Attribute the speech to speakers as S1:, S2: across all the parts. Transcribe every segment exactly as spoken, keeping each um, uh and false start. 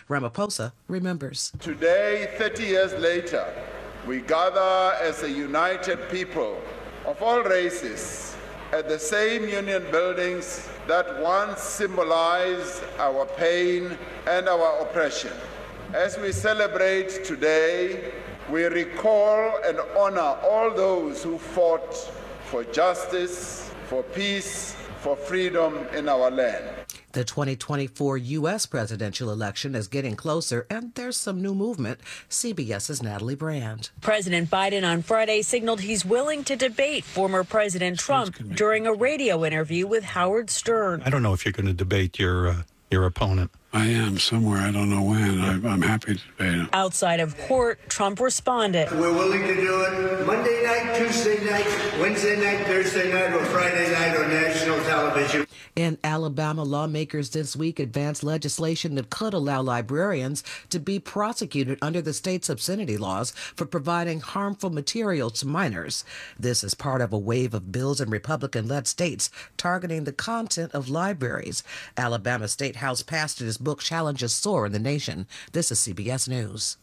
S1: Ramaphosa remembers.
S2: Today, thirty years later, we gather as a united people of all races at the same union buildings that once symbolized our pain and our oppression. As we celebrate today, we recall and honor all those who fought for justice, for peace, for freedom in our land.
S1: The twenty twenty-four U S presidential election is getting closer, and there's some new movement. CBS's Natalie Brand.
S3: President Biden on Friday signaled he's willing to debate former President Trump during a radio interview with Howard Stern.
S4: I don't know if you're going to debate your uh, your opponent.
S5: I am somewhere. I don't know when. I, I'm happy to debate him.
S3: Outside of court, Trump responded.
S6: We're willing to do it Monday night, Tuesday night, Wednesday night, Thursday night, or Friday night on national television.
S1: In Alabama, lawmakers this week advanced legislation that could allow librarians to be prosecuted under the state's obscenity laws for providing harmful material to minors. This is part of a wave of bills in Republican-led states targeting the content of libraries. Alabama State House passed it as book challenges soar in the nation. This is C B S News.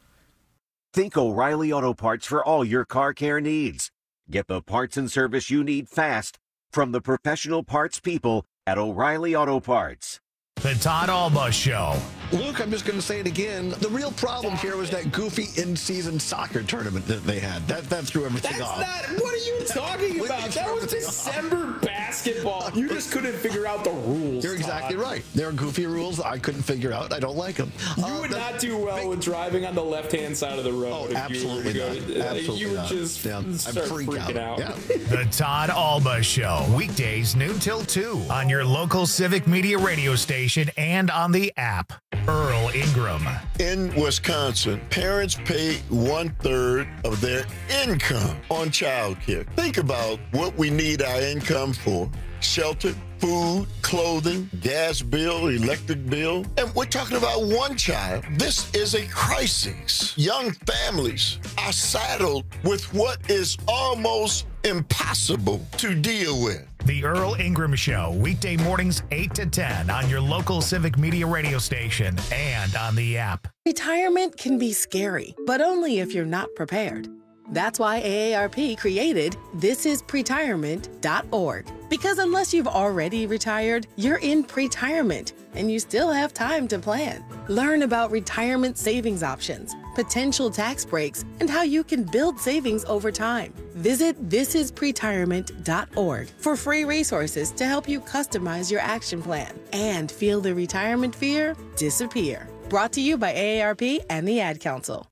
S7: Think O'Reilly Auto Parts for all your car care needs. Get the parts and service you need fast from the professional parts people at O'Reilly Auto Parts.
S8: The Todd Alba Show.
S9: Luke, I'm just going to say it again. The real problem here was that goofy in-season soccer tournament that they had. That that threw everything
S10: That's
S9: off.
S10: Not, what are you talking about? That was December basketball. You just couldn't figure out the rules.
S9: You're exactly
S10: Todd.
S9: right. There are goofy rules I couldn't figure out. I don't like them.
S10: You
S9: uh,
S10: would
S9: the,
S10: not do well with driving on the left-hand side of the road.
S9: Oh,
S10: if
S9: absolutely
S10: you were
S9: not.
S10: to go,
S9: Absolutely
S10: You would
S9: not.
S10: just
S9: Yeah,
S10: start
S9: freak
S10: freaking out.
S9: out. Yeah.
S8: The Todd Alba Show. Weekdays noon till two on your local Civic Media radio station and on the app. Earl Ingram.
S11: In Wisconsin, parents pay one-third of their income on child care. Think about what we need our income for. Shelter, food, clothing, gas bill, electric bill. And we're talking about one child. This is a crisis. Young families are saddled with what is almost impossible to deal with.
S8: The Earl Ingram Show, weekday mornings eight to ten on your local Civic Media radio station and on the app.
S12: Retirement can be scary, but only if you're not prepared. That's why A A R P created this is pretirement dot org. Because unless you've already retired, you're in pretirement, and you still have time to plan. Learn about retirement savings options, potential tax breaks, and how you can build savings over time. Visit this is pretirement dot org for free resources to help you customize your action plan and feel the retirement fear disappear. Brought to you by A A R P and the Ad Council.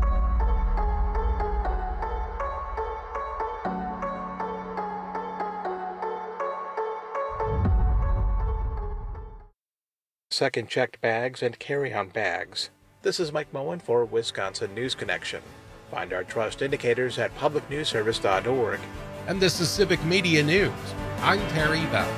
S13: Second-checked bags and carry-on bags. This is Mike Moen for Wisconsin News Connection. Find our trust indicators at public news service dot org.
S14: And this is Civic Media News. I'm Terry Bell.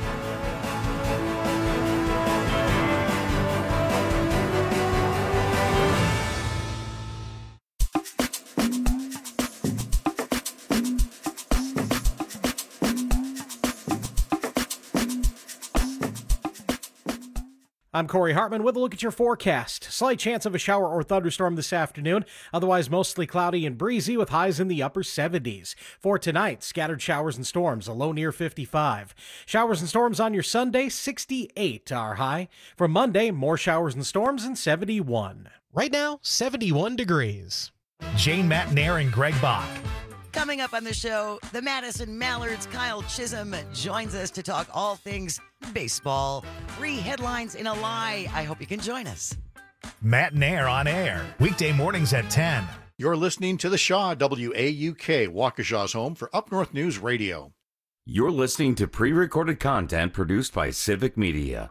S15: I'm Corey Hartman with a look at your forecast. Slight chance of a shower or thunderstorm this afternoon. Otherwise, mostly cloudy and breezy with highs in the upper seventies. For tonight, scattered showers and storms, a low near fifty-five. Showers and storms on your Sunday, sixty-eight our high. For Monday, more showers and storms and seventy-one.
S14: Right now, seventy-one degrees.
S8: Jane Matnair and Greg Bach.
S16: Coming up on the show, the Madison Mallards' Kyle Chisholm joins us to talk all things baseball. Three headlines in a lie. I hope you can join us.
S8: Matnair on air, weekday mornings at ten.
S17: You're listening to the Shaw, W A U K, Waukesha's home for Up North News Radio.
S18: You're listening to pre-recorded content produced by Civic Media.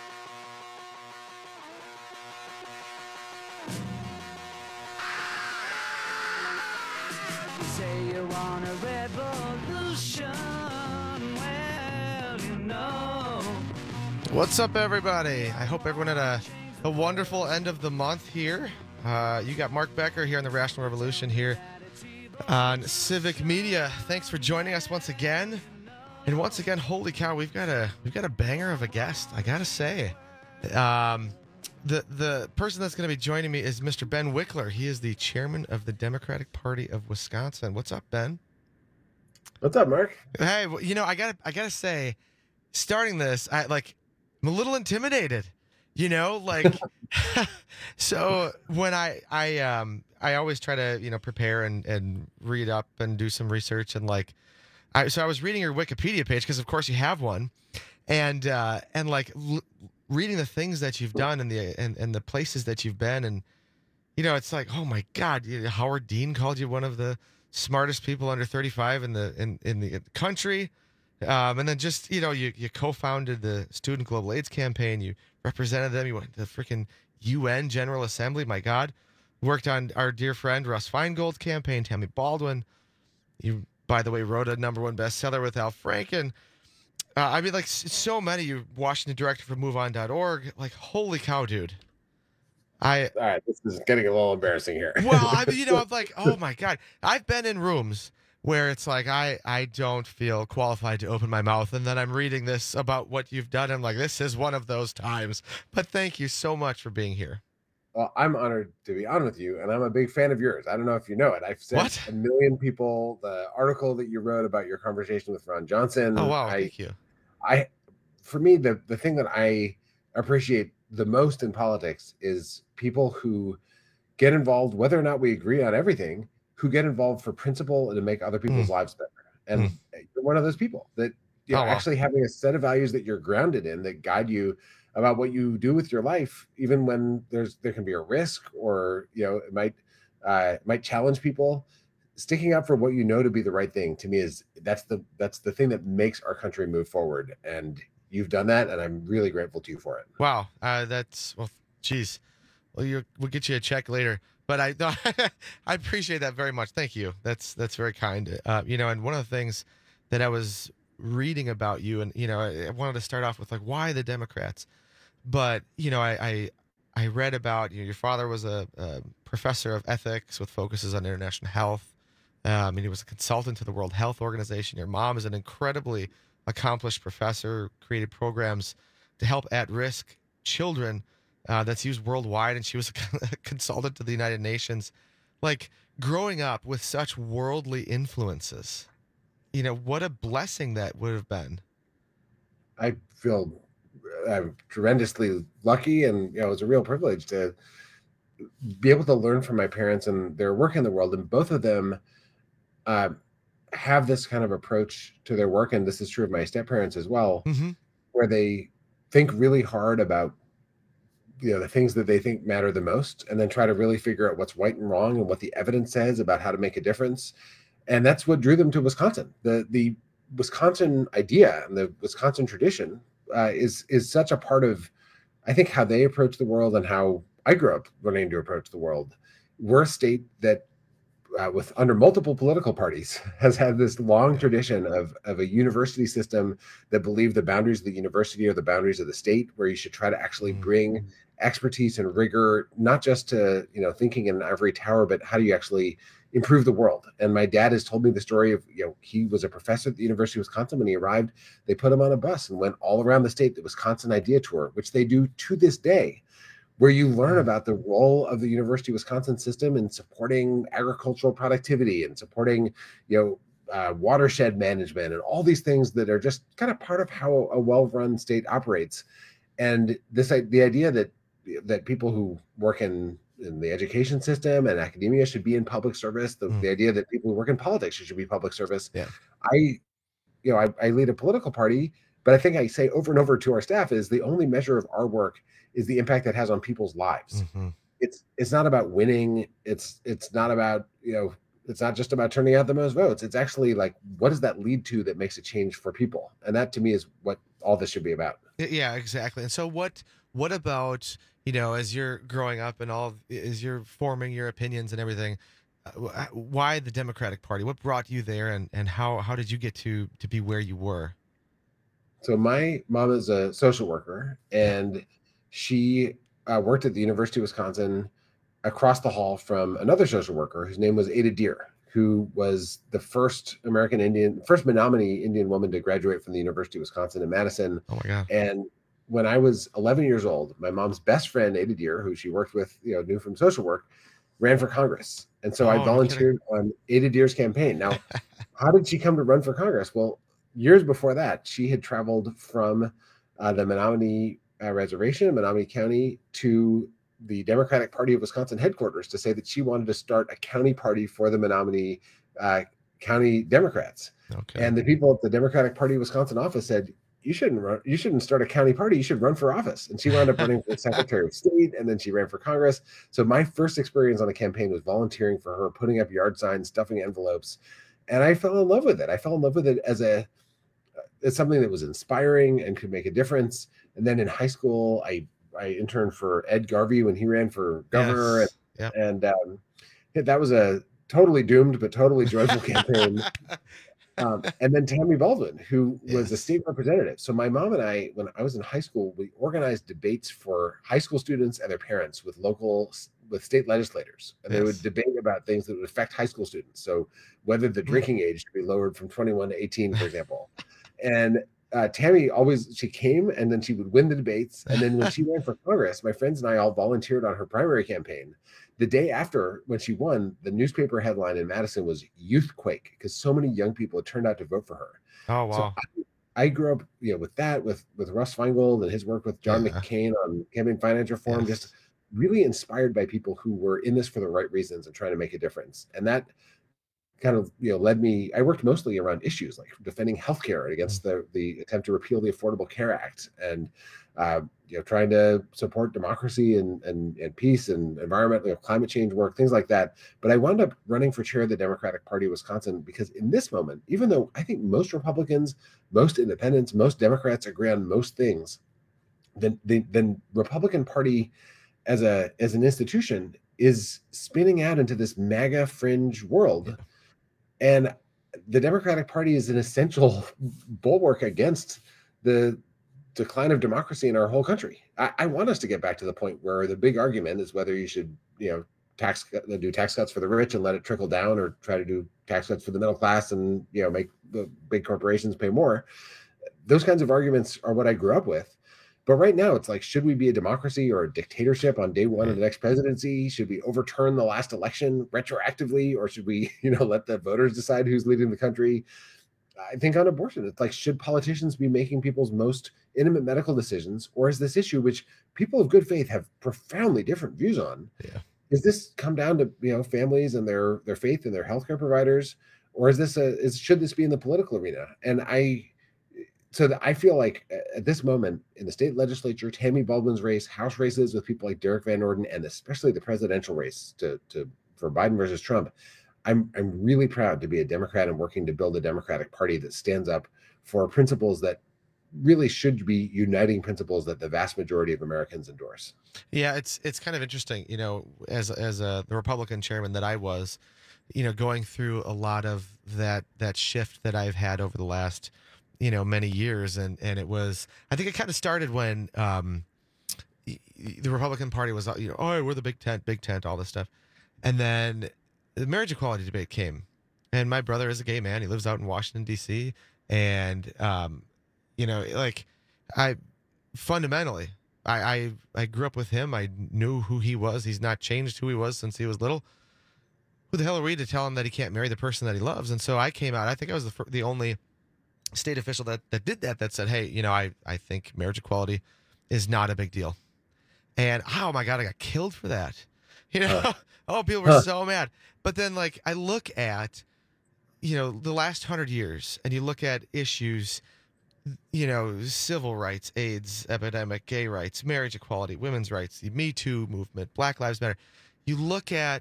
S14: What's up, everybody? I hope everyone had a, a wonderful end of the month here. Uh, you got Mark Becker here on the Rational Revolution here on Civic Media. Thanks for joining us once again. And once again, holy cow, we've got a we've got a banger of a guest. I gotta say, um, The the person that's going to be joining me is Mister Ben Wickler. He is the chairman of the Democratic Party of Wisconsin. What's up, Ben?
S19: What's up, Mark?
S14: Hey, well, you know, I got I got to say, starting this, I like I'm a little intimidated. You know, like so when I I um I always try to, you know, prepare and and read up and do some research and like I so I was reading your Wikipedia page because of course you have one. And uh and like l- reading the things that you've done and the and, and the places that you've been, and you know, it's like, oh my God, Howard Dean called you one of the smartest people under thirty-five in the in, in the country. Um, and then just, you know, you, you co-founded the Student Global AIDS Campaign. You represented them. You went to the freaking U N General Assembly. My God. Worked on our dear friend Russ Feingold's campaign, Tammy Baldwin. You, by the way, wrote a number one bestseller with Al Franken. Uh, I mean, like, so many. You're Washington director for move on dot org. Like, holy cow, dude. I
S19: All right, this is getting a little embarrassing here.
S14: Well, I mean, you know, I'm like, oh my God. I've been in rooms where it's like I, I don't feel qualified to open my mouth, and then I'm reading this about what you've done. I'm like, this is one of those times. But thank you so much for being here.
S19: Well, I'm honored to be on with you, and I'm a big fan of yours. I don't know if you know it. I've sent
S14: What?
S19: a million people the article that you wrote about your conversation with Ron Johnson.
S14: Oh, wow.
S19: I,
S14: Thank you.
S19: I, for me, the, the thing that I appreciate the most in politics is people who get involved, whether or not we agree on everything, who get involved for principle and to make other people's
S14: Mm.
S19: lives better. And
S14: Mm.
S19: you're one of those people that, you know,
S14: Oh, wow.
S19: actually having a set of values that you're grounded in that guide you about what you do with your life, even when there's there can be a risk or, you know, it might uh, it might challenge people. Sticking up for what you know to be the right thing, to me, is that's the that's the thing that makes our country move forward. And you've done that, and I'm really grateful to you for it.
S14: Wow. Uh, that's, well, geez. Well, you, we'll get you a check later. But I I appreciate that very much. Thank you. That's that's very kind. Uh, you know, and one of the things that I was reading about you, and, you know, I, I wanted to start off with, like, why the Democrats? But, you know, I I, I read about, you know, your father was a, a professor of ethics with focuses on international health. Um, and he was a consultant to the World Health Organization. Your mom is an incredibly accomplished professor, created programs to help at-risk children uh, that's used worldwide, and she was a consultant to the United Nations. Like, growing up with such worldly influences, you know, what a blessing that would have been.
S19: I feel I'm tremendously lucky, and, you know, it's a real privilege to be able to learn from my parents and their work in the world. And both of them uh, have this kind of approach to their work, and this is true of my step-parents as well,
S14: Mm-hmm.
S19: where they think really hard about, you know, the things that they think matter the most, and then try to really figure out what's right and wrong and what the evidence says about how to make a difference. And that's what drew them to Wisconsin. The the Wisconsin idea and the Wisconsin tradition uh, is is such a part of, I think, how they approach the world and how I grew up learning to approach the world. We're a state that, uh, with under multiple political parties, has had this long tradition of of a university system that believed the boundaries of the university are the boundaries of the state, where you should try to actually bring expertise and rigor, not just to, you know, thinking in an ivory tower, but how do you actually improve the world. And my dad has told me the story of, you know, he was a professor at the University of Wisconsin. When he arrived, they put him on a bus and went all around the state, the Wisconsin Idea Tour, which they do to this day, where you learn about the role of the University of Wisconsin system in supporting agricultural productivity and supporting, you know, uh, watershed management and all these things that are just kind of part of how a well-run state operates. And this, the idea that that people who work in, in the education system and academia should be in public service, the,
S14: Mm.
S19: the idea that people who work in politics should be public service.
S14: Yeah.
S19: I, you know, I, I lead a political party, but I think I say over and over to our staff is the only measure of our work is the impact it has on people's lives.
S14: Mm-hmm.
S19: It's it's not about winning. It's it's not about, you know, it's not just about turning out the most votes. It's actually like, what does that lead to that makes a change for people? And that, to me, is what all this should be about.
S14: Yeah, exactly. And so what what about, you know, as you're growing up and all, as you're forming your opinions and everything, uh, why the Democratic Party? What brought you there, and, and how, how did you get to, to be where you were?
S19: So my mom is a social worker, and she uh, worked at the University of Wisconsin across the hall from another social worker whose name was Ada Deer, who was the first American Indian, first Menominee Indian woman to graduate from the University of Wisconsin in Madison.
S14: Oh my God.
S19: And when I was eleven years old, my mom's best friend, Ada Deer, who she worked with, you know, knew from social work, ran for Congress. And so
S14: Oh,
S19: I
S14: no
S19: volunteered on Ada Deer's campaign. Now, how did she come to run for Congress? Well, years before that, she had traveled from uh, the Menominee uh, Reservation in Menominee County to the Democratic Party of Wisconsin headquarters to say that she wanted to start a county party for the Menominee uh, County Democrats.
S14: Okay.
S19: And the people at the Democratic Party of Wisconsin office said, you shouldn't run, you shouldn't start a county party. You should run for office. And she wound up running for Secretary of State, and then she ran for Congress. So my first experience on a campaign was volunteering for her, putting up yard signs, stuffing envelopes, and I fell in love with it. I fell in love with it as a as something that was inspiring and could make a difference. And then in high school, I I interned for Ed Garvey when he ran for governor,
S14: Yes.
S19: and,
S14: Yep.
S19: and um, that was a totally doomed but totally joyful campaign. Um, and then Tammy Baldwin, who was a state representative. So my mom and I, when I was in high school, we organized debates for high school students and their parents with local, with state legislators. And they would
S14: Yes.
S19: debate about things that would affect high school students. So whether the drinking age should be lowered from twenty-one to eighteen, for example. And uh, Tammy always, she came and then she would win the debates. And then when she ran for Congress, my friends and I all volunteered on her primary campaign. The day after, when she won, the newspaper headline in Madison was Youthquake, because so many young people had turned out to vote for her.
S14: Oh, wow.
S19: So I, I grew up, you know, with that, with with Russ Feingold and his work with John
S14: Yeah.
S19: McCain on campaign finance reform,
S14: Yes.
S19: just really inspired by people who were in this for the right reasons and trying to make a difference. And that kind of, you know, led me, I worked mostly around issues like defending healthcare against the the attempt to repeal the Affordable Care Act, and uh, you know, trying to support democracy and and, and peace and environmental, you know, climate change work, things like that. But I wound up running for chair of the Democratic Party of Wisconsin because in this moment, even though I think most Republicans, most independents, most Democrats agree on most things, then the then Republican Party as a as an institution is spinning out into this MAGA fringe world. And the Democratic Party is an essential bulwark against the decline of democracy in our whole country. I, I want us to get back to the point where the big argument is whether you should, you know, tax do tax cuts for the rich and let it trickle down, or try to do tax cuts for the middle class and, you know, make the big corporations pay more. Those kinds of arguments are what I grew up with. But right now, it's like, should we be a democracy or a dictatorship on day one of the next presidency? Should we overturn the last election retroactively, or should we, you know, let the voters decide who's leading the country? I think on abortion, it's like, should politicians be making people's most intimate medical decisions, or is this issue, which people of good faith have profoundly different views on,
S14: Yeah.
S19: is this come down to, you know, families and their their faith and their healthcare providers, or is this a is should this be in the political arena? And I. So that I feel like at this moment in the state legislature, Tammy Baldwin's race, House races with people like Derek Van Orden, and especially the presidential race to, to for Biden versus Trump, I'm I'm really proud to be a Democrat and working to build a Democratic Party that stands up for principles that really should be uniting principles that the vast majority of Americans endorse.
S14: Yeah, it's it's kind of interesting, you know, as as a the Republican chairman that I was, you know, going through a lot of that that shift that I've had over the last, you know, many years. And, and it was, I think it kind of started when um, the Republican Party was, you know, oh, we're the big tent, big tent, all this stuff. And then the marriage equality debate came. And my brother is a gay man. He lives out in Washington, D C. And, um, you know, like, I fundamentally, I, I, I grew up with him. I knew who he was. He's not changed who he was since he was little. Who the hell are we to tell him that he can't marry the person that he loves? And so I came out, I think I was the, fir- the only state official that, that did that, that said, hey, you know, I, I think marriage equality is not a big deal. And oh my God, I got killed for that. You know,
S19: Huh.
S14: oh, people were
S19: Huh.
S14: so mad. But then, like, I look at, you know, the last hundred years, and you look at issues, you know, civil rights, AIDS epidemic, gay rights, marriage equality, women's rights, the Me Too movement, Black Lives Matter. You look at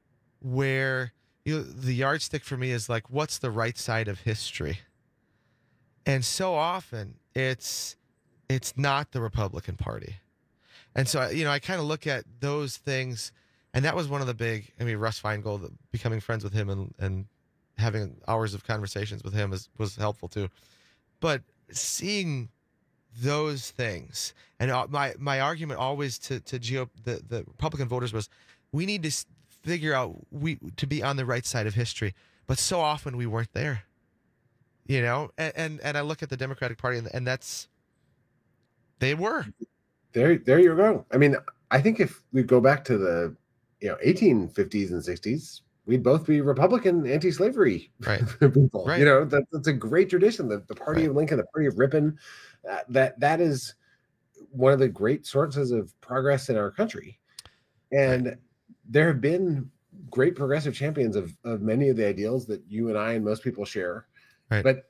S14: where, you know, the yardstick for me is like, what's the right side of history? And so often it's it's not the Republican Party. And so, you know, I kind of look at those things, and that was one of the big, I mean, Russ Feingold, becoming friends with him and, and having hours of conversations with him is, was helpful too. But seeing those things, and my, my argument always to, to G O P, the, the Republican voters was, we need to figure out we to be on the right side of history. But so often we weren't there. You know, and, and and I look at the Democratic Party, and, and that's They were.
S19: There, there you go. I mean, I think if we go back to the, you know, eighteen fifties and sixties, we'd both be Republican anti-slavery
S14: right.
S19: people.
S14: Right.
S19: You know, that, that's a great tradition. The, the party right. of Lincoln, the party of Ripon, uh, that that is one of the great sources of progress in our country. And right. there have been great progressive champions of, of many of the ideals that you and I and most people share.
S14: Right.
S19: But,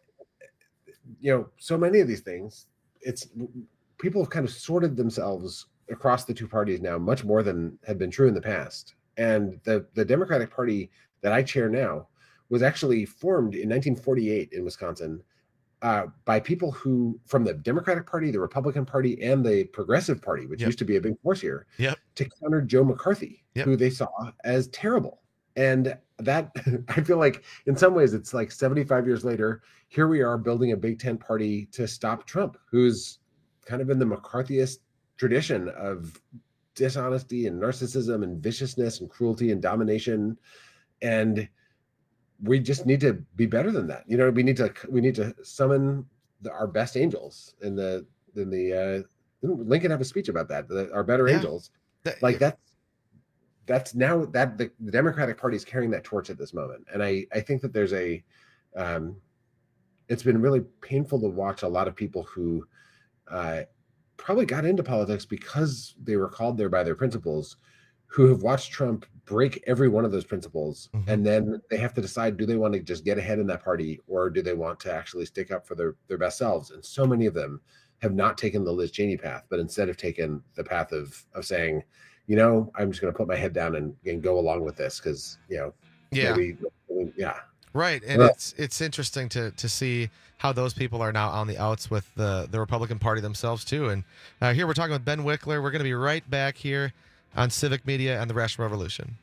S19: you know, so many of these things, it's people have kind of sorted themselves across the two parties now much more than had been true in the past. And the, the Democratic Party that I chair now was actually formed in nineteen forty-eight in Wisconsin uh, by people who, from the Democratic Party, the Republican Party, and the Progressive Party, which
S14: yep.
S19: used to be a big force here,
S14: yep.
S19: to counter Joe McCarthy,
S14: yep.
S19: who they saw as terrible. And that, I feel like in some ways it's like seventy-five years later, here we are building a Big Tent party to stop Trump, who's kind of in the McCarthyist tradition of dishonesty and narcissism and viciousness and cruelty and domination. And we just need to be better than that. You know, we need to, we need to summon the, our best angels in the, in the, uh, didn't Lincoln have a speech about that? The, our better
S14: yeah.
S19: angels.
S14: That,
S19: like that's, that's now that the, the Democratic Party is carrying that torch at this moment. And I, I think that there's a, um, it's been really painful to watch a lot of people who, uh, probably got into politics because they were called there by their principles, who have watched Trump break every one of those principles. Mm-hmm. And then they have to decide, do they want to just get ahead in that party, or do they want to actually stick up for their, their best selves? And so many of them have not taken the Liz Cheney path, but instead have taken the path of, of saying, you know, I'm just going to put my head down and, and go along with this. Cause you know,
S14: yeah,
S19: maybe, yeah.
S14: Right. And well, it's, it's interesting to, to see how those people are now on the outs with the, the Republican Party themselves too. And uh, here we're talking with Ben Wickler. We're going to be right back here on Civic Media and the Rational Revolution.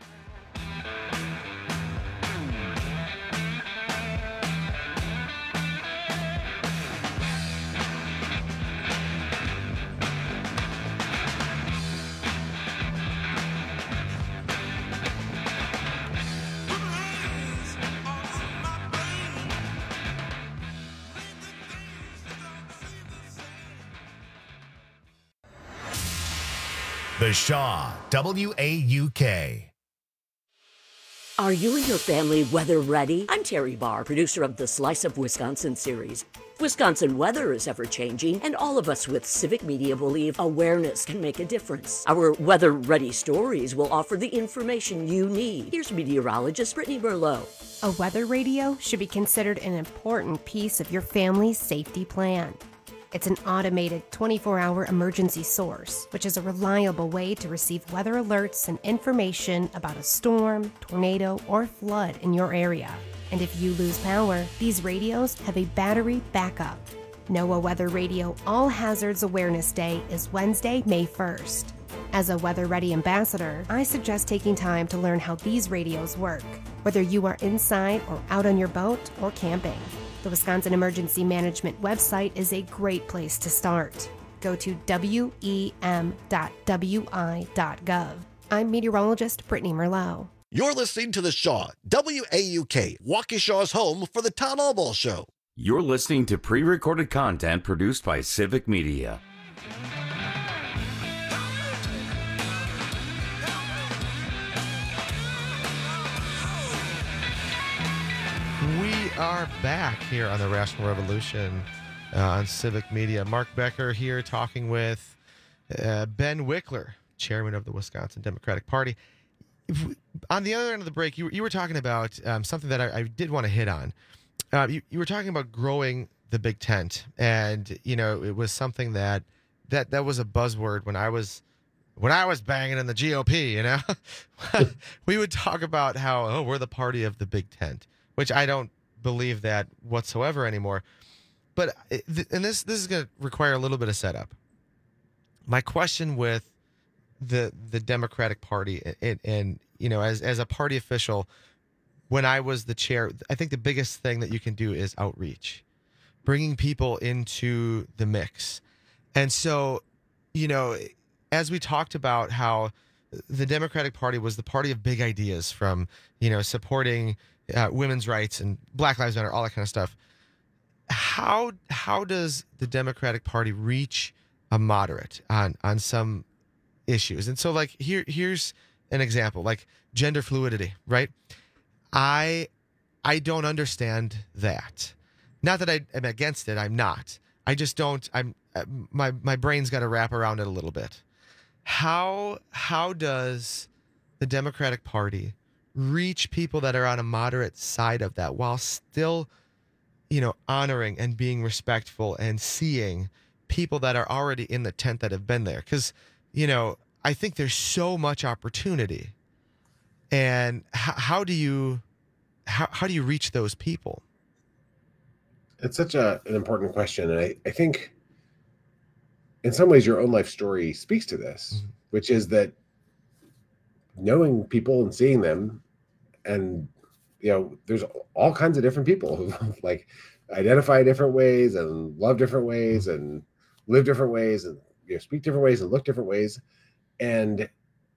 S8: The Shaw, W A U K.
S20: Are you and your family weather ready? I'm Terry Barr, producer of the Slice of Wisconsin series. Wisconsin weather is ever-changing, and all of us with Civic Media believe awareness can make a difference. Our weather-ready stories will offer the information you need. Here's meteorologist Brittany Merlot.
S21: A weather radio should be considered an important piece of your family's safety plan. It's an automated twenty-four hour emergency source, which is a reliable way to receive weather alerts and information about a storm, tornado, or flood in your area. And if you lose power, these radios have a battery backup. NOAA Weather Radio All Hazards Awareness Day is Wednesday, May first. As a Weather Ready ambassador, I suggest taking time to learn how these radios work, whether you are inside or out on your boat or camping. The Wisconsin Emergency Management website is a great place to start. Go to W E M dot W I dot gov. I'm meteorologist Brittany Merlot.
S9: You're listening to The Shaw, W A U K, Waukesha's home for the Town Hall Ball Show.
S18: You're listening to pre-recorded content produced by Civic Media.
S14: We are back here on the Rational Revolution uh, on Civic Media. Mark Becker here talking with uh, Ben Wickler, chairman of the Wisconsin Democratic Party. If we, on the other end of the break, you, you were talking about um, something that I, I did want to hit on. Uh, you, you were talking about growing the Big Tent, and you know it was something that that that was a buzzword when I was when I was banging in the G O P. You know, we would talk about how oh we're the party of the Big Tent, which I don't believe that whatsoever anymore. But and this this is going to require a little bit of setup. My question with the the Democratic Party and, and you know as as a party official, when I was the chair, I think the biggest thing that you can do is outreach, bringing people into the mix. And so, you know, as we talked about how the Democratic Party was the party of big ideas, from, you know, supporting uh, women's rights and Black Lives Matter, all that kind of stuff. How how does the Democratic Party reach a moderate on on some issues. And so like here here's an example, like gender fluidity, right? I I don't understand that. Not that I am against it, I'm not. I just don't I'm my my brain's got to wrap around it a little bit. How how does the Democratic Party reach people that are on a moderate side of that while still, you know, honoring and being respectful and seeing people that are already in the tent that have been there? Because, you know, I think there's so much opportunity. And how, how do you how, how do you reach those people?
S19: It's such a, an important question. And I, I think in some ways your own life story speaks to this, mm-hmm. which is that knowing people and seeing them, and, you know, there's all kinds of different people who like identify different ways and love different ways and live different ways and, you know, speak different ways and look different ways. And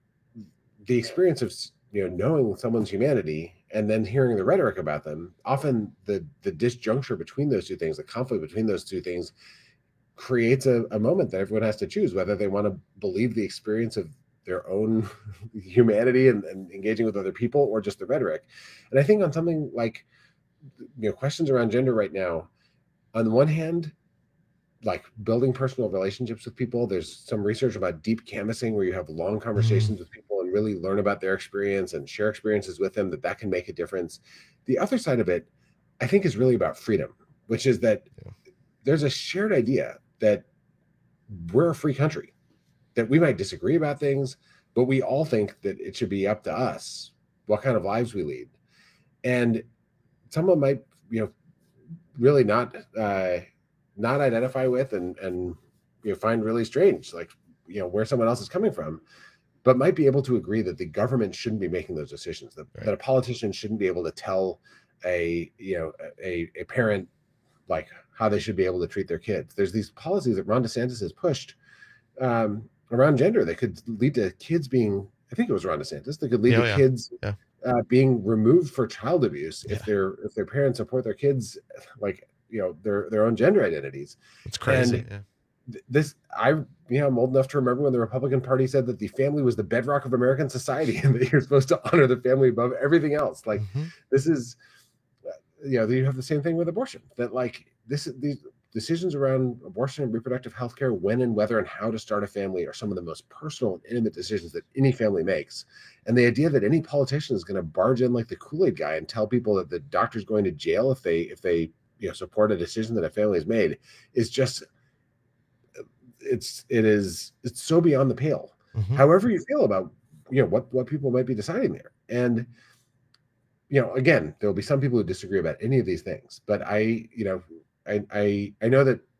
S19: the experience of, you know, knowing someone's humanity and then hearing the rhetoric about them, often the the disjuncture between those two things, the conflict between those two things creates a, a moment that everyone has to choose whether they want to believe the experience of their own humanity and, and engaging with other people or just the rhetoric. And I think on something like, you know, questions around gender right now, on the one hand, like building personal relationships with people, there's some research about deep canvassing where you have long conversations mm-hmm. with people and really learn about their experience and share experiences with them, that that can make a difference. The other side of it, I think, is really about freedom, which is that yeah. there's a shared idea that we're a free country, that we might disagree about things, but we all think that it should be up to us what kind of lives we lead. And someone might, you know, really not uh, not identify with and and you know find really strange, like, you know, where someone else is coming from, but might be able to agree that the government shouldn't be making those decisions, that, right. that a politician shouldn't be able to tell a you know a a parent like how they should be able to treat their kids. There's these policies that Ron DeSantis has pushed um, around gender that could lead to kids being, I think it was Ron DeSantis, that could lead
S14: oh,
S19: to
S14: yeah.
S19: kids
S14: yeah.
S19: Uh, being removed for child abuse
S14: yeah.
S19: if their if their parents support their kids like, you know, their their own gender identities.
S14: It's crazy.
S19: And
S14: yeah.
S19: th- this I you know I'm old enough to remember when the Republican Party said that the family was the bedrock of American society and that you're supposed to honor the family above everything else. Like mm-hmm. this is, you know, you have the same thing with abortion, that like this these decisions around abortion and reproductive health care, when and whether and how to start a family, are some of the most personal and intimate decisions that any family makes. And the idea that any politician is going to barge in like the Kool-Aid guy and tell people that the doctor's going to jail if they if they you know support a decision that a family has made is just it's it is it's so beyond the pale. Mm-hmm. However you feel about you know what what people might be deciding there. And you know, again, there'll be some people who disagree about any of these things, but I, you know, I I, I know that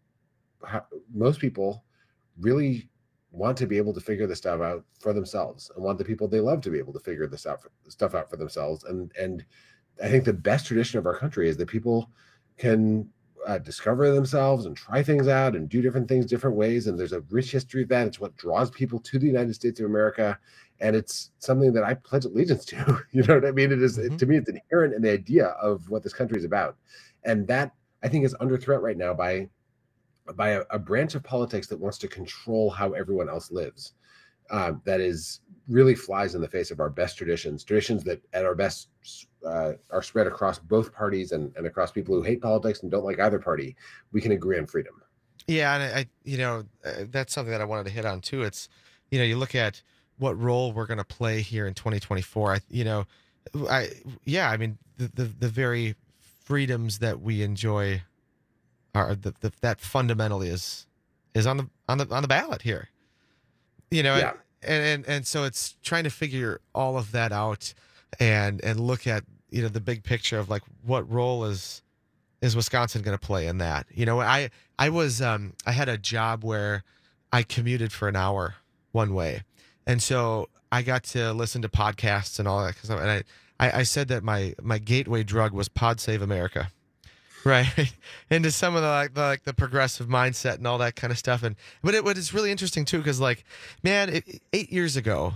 S19: most people really want to be able to figure this stuff out for themselves and want the people they love to be able to figure this out for, stuff out for themselves. And and I think the best tradition of our country is that people can uh, discover themselves and try things out and do different things different ways. And there's a rich history of that. It's what draws people to the United States of America. And it's something that I pledge allegiance to. You know what I mean? It is mm-hmm. to me, it's inherent in the idea of what this country is about. And that, I think, is under threat right now by by a, a branch of politics that wants to control how everyone else lives. Uh, that is really flies in the face of our best traditions, traditions that at our best uh, are spread across both parties and, and across people who hate politics and don't like either party. We can agree on freedom.
S14: Yeah, and I, you know, uh, that's something that I wanted to hit on too. It's, you know, you look at what role we're going to play here in twenty twenty-four. I, you know, I, yeah, I mean, the the, the very freedoms that we enjoy are the, the that fundamentally is is on the on the on the ballot here. You know, yeah. and, and and so it's trying to figure all of that out and and look at, you know, the big picture of like what role is is Wisconsin going to play in that. You know, I I was um I had a job where I commuted for an hour one way, and so I got to listen to podcasts and all that. Cause I, and I, I I said that my my gateway drug was Pod Save America. Right. Into some of the like, the like the progressive mindset and all that kind of stuff. And but it, but it's really interesting too, because like, man, it, eight years ago,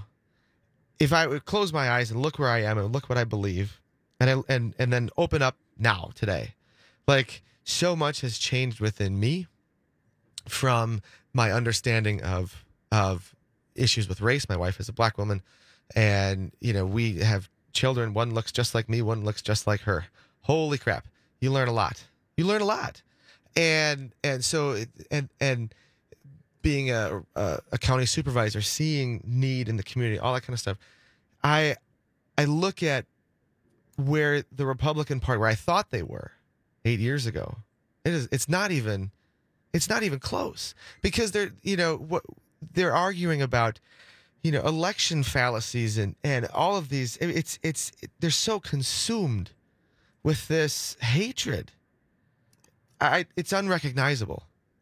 S14: if I would close my eyes and look where I am and look what I believe, and I, and and then open up now today, like so much has changed within me, from my understanding of of issues with race. My wife is a black woman, and you know we have children. One looks just like me. One looks just like her. Holy crap! You learn a lot. You learn a lot, and and so and and being a a, a county supervisor, seeing need in the community, all that kind of stuff. I I look at where the Republican Party, where I thought they were eight years ago. It is. It's not even. It's not even close, because they're you know what they're arguing about, you know, election fallacies and and all of these. It's it's it, they're so consumed with this hatred. I it's unrecognizable.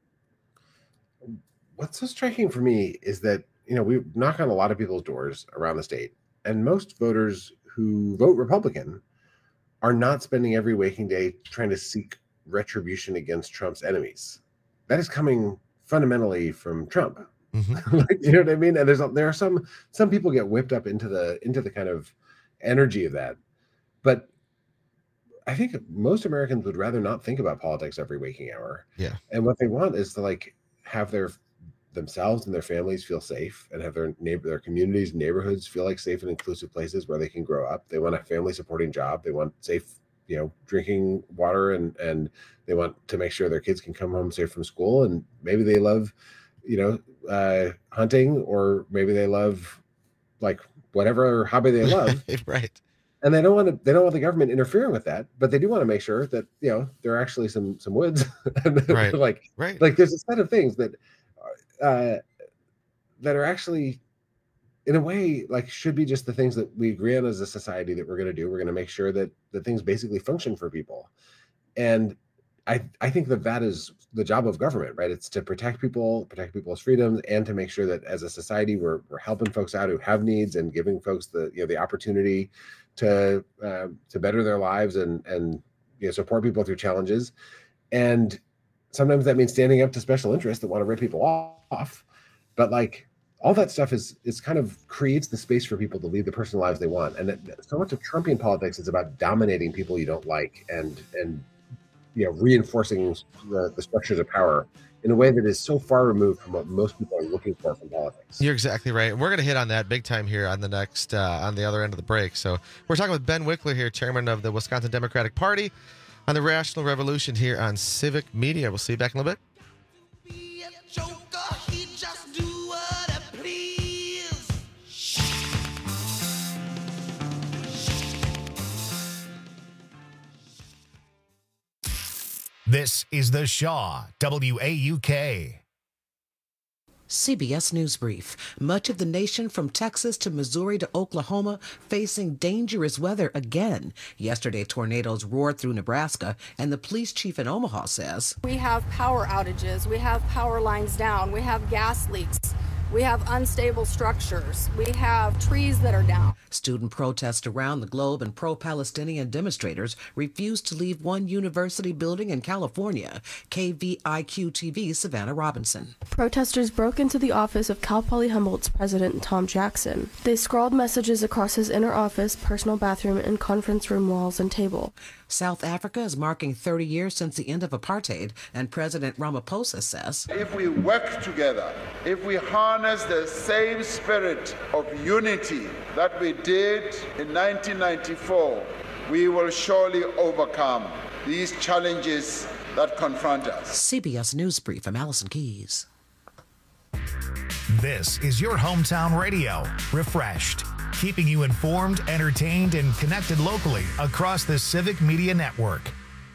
S19: What's so striking for me is that, you know, we knock on a lot of people's doors around the state, and most voters who vote Republican are not spending every waking day trying to seek retribution against Trump's enemies. That is coming fundamentally from Trump. Mm-hmm. Like, you know what I mean? And there's there are some some people get whipped up into the into the kind of energy of that. But I think most Americans would rather not think about politics every waking hour.
S14: Yeah.
S19: And what they want is to like have their themselves and their families feel safe, and have their neighbor, their communities, and neighborhoods feel like safe and inclusive places where they can grow up. They want a family supporting job. They want safe, you know, drinking water, and and they want to make sure their kids can come home safe from school. And maybe they love, you know, uh, hunting, or maybe they love like whatever hobby they love.
S14: Right.
S19: And they don't want to, they don't want the government interfering with that, but they do want to make sure that, you know, there are actually some, some woods.
S14: Right.
S19: like,
S14: right.
S19: like there's a set of things that, uh, that are actually, in a way, like should be just the things that we agree on as a society that we're going to do. We're going to make sure that that things basically function for people. And I, I think that that is the job of government, right? It's to protect people, protect people's freedoms, and to make sure that as a society, we're, we're helping folks out who have needs, and giving folks the, you know, the opportunity to, uh, to better their lives, and, and, you know, support people through challenges. And sometimes that means standing up to special interests that want to rip people off. But like all that stuff is, is kind of creates the space for people to lead the personal lives they want. And that, so much of Trumpian politics is about dominating people you don't like, and, and, you know, reinforcing the, the structures of power in a way that is so far removed from what most people are looking for from politics.
S14: You're exactly right. We're going to hit on that big time here on the next, uh, on the other end of the break. So we're talking with Ben Wickler here, chairman of the Wisconsin Democratic Party, on the Rational Revolution here on Civic Media. We'll see you back in a little bit.
S8: This is The Shaw, W A U K.
S1: C B S News Brief. Much of the nation from Texas to Missouri to Oklahoma facing dangerous weather again. Yesterday, tornadoes roared through Nebraska, and the police chief in Omaha says,
S2: "We have power outages, we have power lines down, we have gas leaks, we have unstable structures, we have trees that are down."
S1: Student protests around the globe and pro-Palestinian demonstrators refused to leave one university building in California. K V I Q T V Savannah Robinson.
S22: Protesters broke into the office of Cal Poly Humboldt's president, Tom Jackson. They scrawled messages across his inner office, personal bathroom, and conference room walls and table.
S1: South Africa is marking thirty years since the end of apartheid, and President Ramaphosa says,
S23: "If we work together, if we harness the same spirit of unity that we did in nineteen ninety-four, we will surely overcome these challenges that confront us."
S1: C B S News Brief. I'm Allison Keys.
S8: This is your hometown radio, refreshed, keeping you informed, entertained, and connected locally across the Civic Media Network.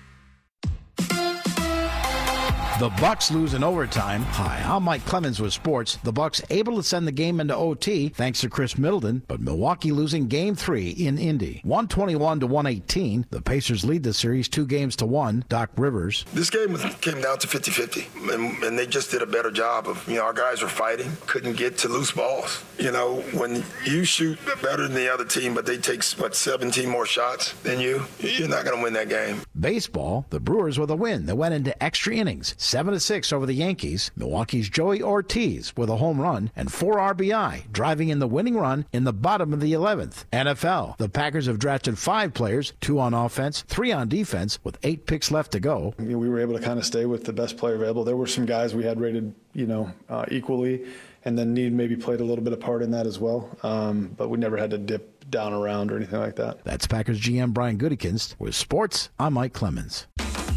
S24: The Bucks lose in overtime. Hi, I'm Mike Clemens with sports. The Bucks able to send the game into O T thanks to Chris Middleton, but Milwaukee losing game three in Indy. one twenty-one to one eighteen. The Pacers lead the series two games to one. Doc Rivers.
S25: This game came down to fifty-fifty, and, and they just did a better job of, you know, our guys were fighting, couldn't get to loose balls. You know, when you shoot better than the other team, but they take, what, seventeen more shots than you, you're not going to win that game.
S24: Baseball, the Brewers with a win that went into extra innings, seven to six over the Yankees. Milwaukee's Joey Ortiz with a home run and four R B I, driving in the winning run in the bottom of the eleventh. N F L, the Packers have drafted five players, two on offense, three on defense, with eight picks left to go.
S3: I mean, we were able to kind of stay with the best player available. There were some guys we had rated, you know, uh, equally, and then need maybe played a little bit of part in that as well. Um, but we never had to dip down around or anything like that.
S24: That's Packers G M Brian Gutekunst. With sports, I'm Mike Clemens.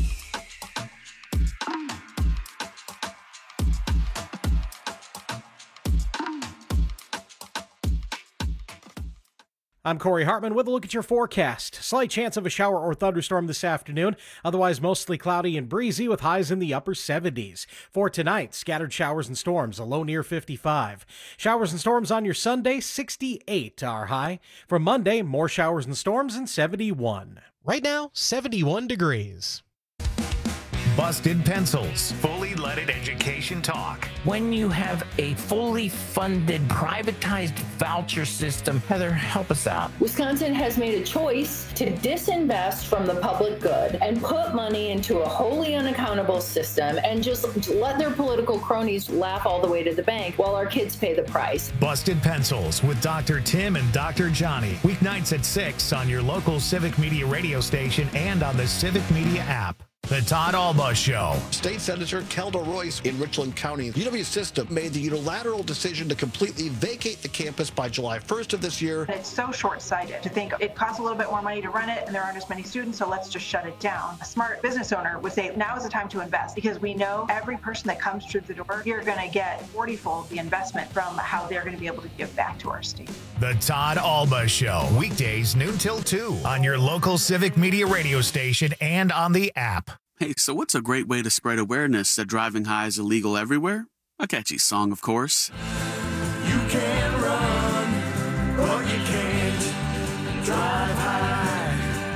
S15: I'm Corey Hartman with a look at your forecast. Slight chance of a shower or thunderstorm this afternoon, otherwise mostly cloudy and breezy with highs in the upper seventies. For tonight, scattered showers and storms, a low near fifty-five. Showers and storms on your Sunday, sixty-eight our high. For Monday, more showers and storms and seventy-one.
S4: Right now, seventy-one degrees.
S8: Busted Pencils, fully leaded education talk.
S5: When you have a fully funded, privatized voucher system, Heather, help us out.
S6: Wisconsin has made a choice to disinvest from the public good and put money into a wholly unaccountable system and just let their political cronies laugh all the way to the bank while our kids pay the price.
S8: Busted Pencils with Doctor Tim and Doctor Johnny. Weeknights at six on your local Civic Media radio station and on the Civic Media app. The Todd Alba Show.
S9: State Senator Kelda Royce in Richland County. U W System made the unilateral decision to completely vacate the campus by July first of this year.
S7: It's so short-sighted to think it costs a little bit more money to run it and there aren't as many students, so let's just shut it down. A smart business owner would say now is the time to invest because we know every person that comes through the door, you're going to get forty-fold the investment from how they're going to be able to give back to our state.
S8: The Todd Alba Show. Weekdays noon till two on your local Civic Media radio station and on the app.
S26: Hey, so what's a great way to spread awareness that driving high is illegal everywhere? A catchy song, of course.
S27: You can run, but you can't drive high.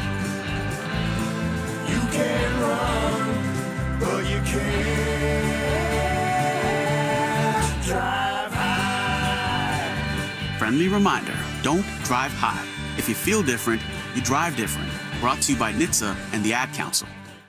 S27: You can run, but you can't drive high.
S26: Friendly reminder, don't drive high. If you feel different, you drive different. Brought to you by N H T S A and the Ad Council.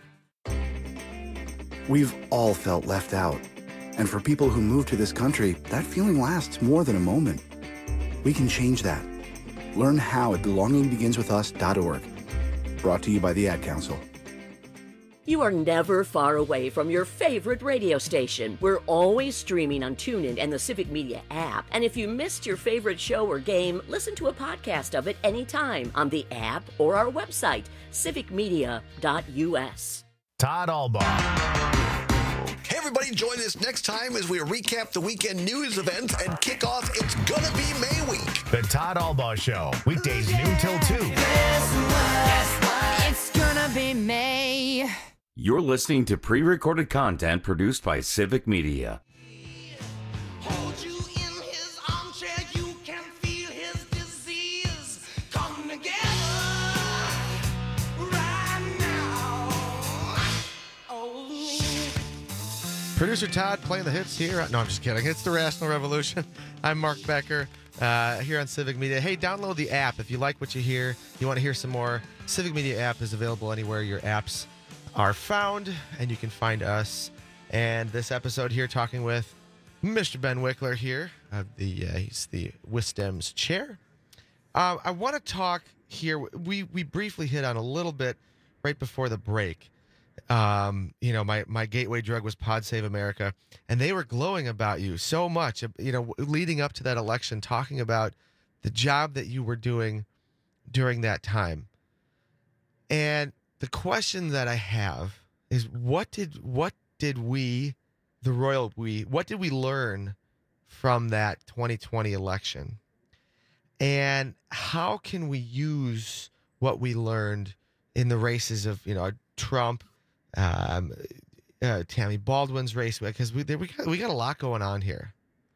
S28: We've all felt left out. And for people who move to this country, that feeling lasts more than a moment. We can change that. Learn how at belonging begins with us dot org. Brought to you by the Ad Council.
S20: You are never far away from your favorite radio station. We're always streaming on TuneIn and the Civic Media app. And if you missed your favorite show or game, listen to a podcast of it anytime on the app or our website, civic media dot u s.
S8: Todd Alba.
S9: Hey, everybody, join us next time as we recap the weekend news events and kick off It's Gonna Be May Week.
S8: The Todd Alba Show. Weekdays noon till two.
S29: It's gonna be May.
S18: You're listening to pre-recorded content produced by Civic Media.
S14: Producer Todd playing the hits here. No, I'm just kidding. It's the Rational Revolution. I'm Mark Becker uh, here on Civic Media. Hey, download the app if you like what you hear. You want to hear some more. Civic Media app is available anywhere your apps are found, and you can find us. And this episode here, talking with Mister Ben Wickler here. Uh, the uh, he's the WisDem's chair. Uh, I want to talk here. We we briefly hit on a little bit right before the break. Um, you know, my, my gateway drug was Pod Save America, and they were glowing about you so much, you know, leading up to that election, talking about the job that you were doing during that time. And the question that I have is, what did, what did we, the royal we, what did we learn from that twenty twenty election? And how can we use what we learned in the races of, you know, Trump, Um, uh, Tammy Baldwin's race, because we we got, we got a lot going on here.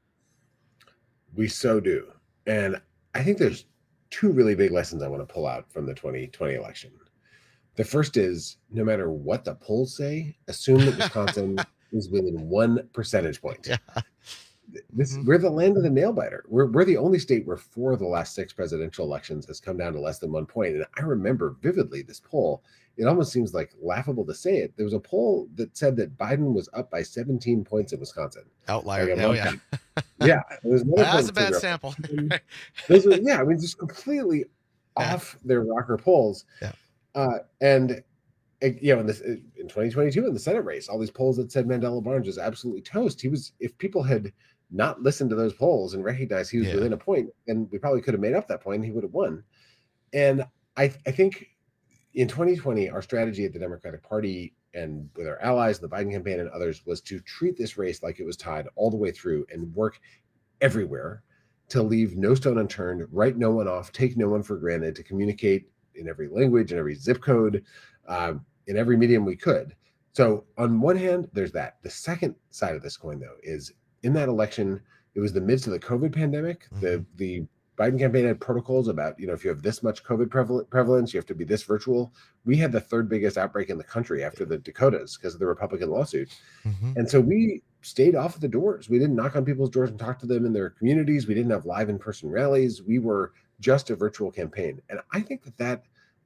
S19: We so do. And I think there's two really big lessons I want to pull out from the twenty twenty election. The first is, no matter what the polls say, assume that Wisconsin is within one percentage point.
S14: Yeah.
S19: this we're the land of the nail biter. We're we're the only state where four of the last six presidential elections has come down to less than one point. And I remember vividly this poll. It almost seems like laughable to say it. There was a poll that said that Biden was up by seventeen points in Wisconsin.
S14: Outlier.
S19: Like
S14: Oh, yeah.
S19: yeah. It was
S14: That's a bad sample.
S19: Those were, yeah, I mean, just completely yeah. off their rocker polls.
S14: Yeah.
S19: Uh, and you know, in this in twenty twenty-two in the Senate race, all these polls that said Mandela Barnes was absolutely toast. He was, if people had not listened to those polls and recognized he was yeah. within a point, and we probably could have made up that point, and he would have won. And I, I think in twenty twenty, our strategy at the Democratic Party and with our allies, the Biden campaign and others, was to treat this race like it was tied all the way through and work everywhere to leave no stone unturned, write no one off, take no one for granted, to communicate in every language, in every zip code, um, in every medium we could. So on one hand, there's that. The second side of this coin, though, is in that election, it was the midst of the COVID pandemic. Mm-hmm. The the Biden campaign had protocols about, you know, if you have this much COVID preval- prevalence, you have to be this virtual. We had the third biggest outbreak in the country after the Dakotas because of the Republican lawsuit. Mm-hmm. And so we stayed off of the doors. We didn't knock on people's doors and talk to them in their communities. We didn't have live in-person rallies. We were just a virtual campaign. And I think that that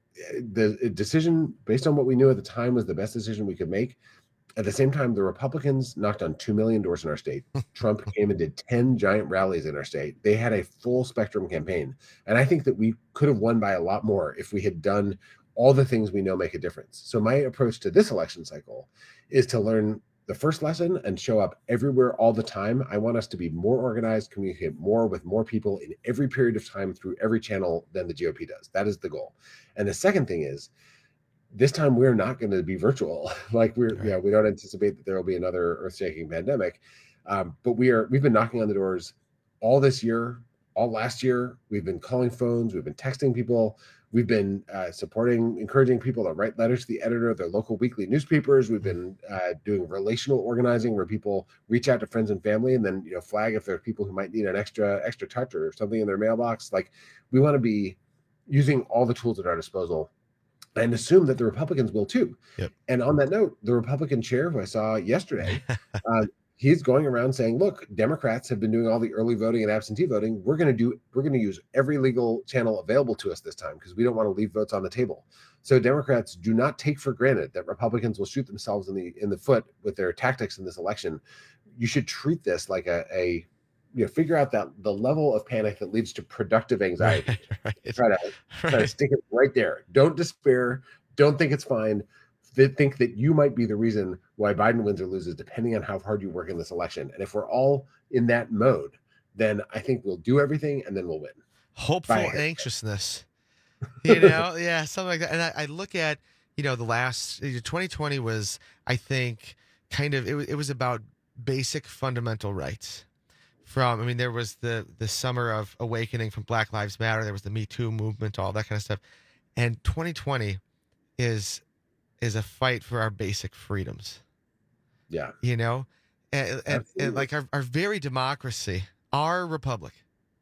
S19: the decision, based on what we knew at the time, was the best decision we could make. At the same time, the Republicans knocked on two million doors in our state. Trump came and did ten giant rallies in our state. They had a full spectrum campaign. And I think that we could have won by a lot more if we had done all the things we know make a difference. So my approach to this election cycle is to learn the first lesson and show up everywhere all the time. I want us to be more organized, communicate more with more people in every period of time through every channel than the G O P does. That is the goal. And the second thing is, this time we're not going to be virtual. Like we're, right. you know, we don't anticipate that there will be another earth-shaking pandemic. Um, but we are, we've been knocking on the doors all this year, all last year. We've been calling phones, we've been texting people, we've been uh, supporting, encouraging people to write letters to the editor of their local weekly newspapers. We've been uh, doing relational organizing where people reach out to friends and family and then, you know, flag if there are people who might need an extra, extra touch or something in their mailbox. Like we want to be using all the tools at our disposal and assume that the Republicans will too.
S14: Yep.
S19: And on that note, the Republican chair who I saw yesterday, uh, he's going around saying, look, Democrats have been doing all the early voting and absentee voting. We're going to do, we're going to use every legal channel available to us this time because we don't want to leave votes on the table. So Democrats, do not take for granted that Republicans will shoot themselves in the in the foot with their tactics in this election. You should treat this like a, a you know, figure out that the level of panic that leads to productive anxiety.
S14: Right, right.
S19: Try to
S14: Right.
S19: try to stick it right there. Don't despair. Don't think it's fine. Th- Think that you might be the reason why Biden wins or loses, depending on how hard you work in this election. And if we're all in that mode, then I think we'll do everything and then we'll win.
S14: Hopeful
S19: Bye.
S14: anxiousness. You know, yeah, something like that. And I, I look at, you know, the last twenty twenty was, I think, kind of it was it was about basic fundamental rights. From, I mean, there was the the summer of awakening from Black Lives Matter. There was the Me Too movement, all that kind of stuff. And twenty twenty is is a fight for our basic freedoms.
S19: Yeah.
S14: You know, and, and, and like our, our very democracy, our republic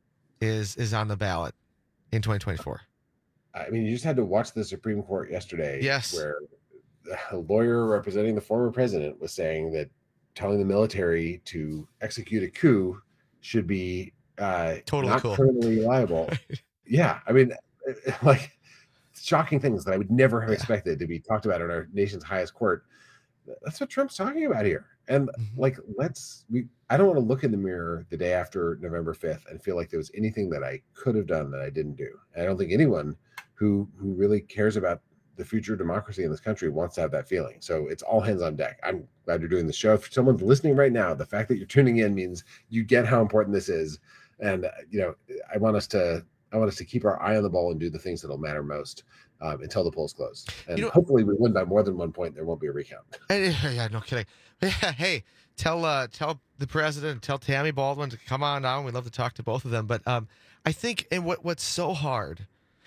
S14: is is on the ballot in twenty twenty-four.
S19: I mean, you just had to watch the Supreme Court yesterday.
S14: Yes.
S19: Where a lawyer representing the former president was saying that telling the military to execute a coup should be uh,
S14: Totally
S19: not
S14: cool.
S19: criminally liable. Yeah. I mean, like shocking things that I would never have expected to be talked about in our nation's highest court. That's what Trump's talking about here. And
S14: Mm-hmm.
S19: like, let's, we, I don't want to look in the mirror the day after November fifth and feel like there was anything that I could have done that I didn't do. And I don't think anyone who, who really cares about the future of democracy in this country wants to have that feeling. So it's all hands on deck. I'm glad you're doing the show. If someone's listening right now, the fact that you're tuning in means you get how important this is. And, uh, you know, I want us to, I want us to keep our eye on the ball and do the things that'll matter most um, until the polls close. And
S14: You know-
S19: hopefully we win by more than one point. There won't be a recount.
S14: Hey, yeah, no kidding. Yeah, hey, tell uh, tell the president, tell Tammy Baldwin to come on down. We'd love to talk to both of them. But um, I think, and what what's so hard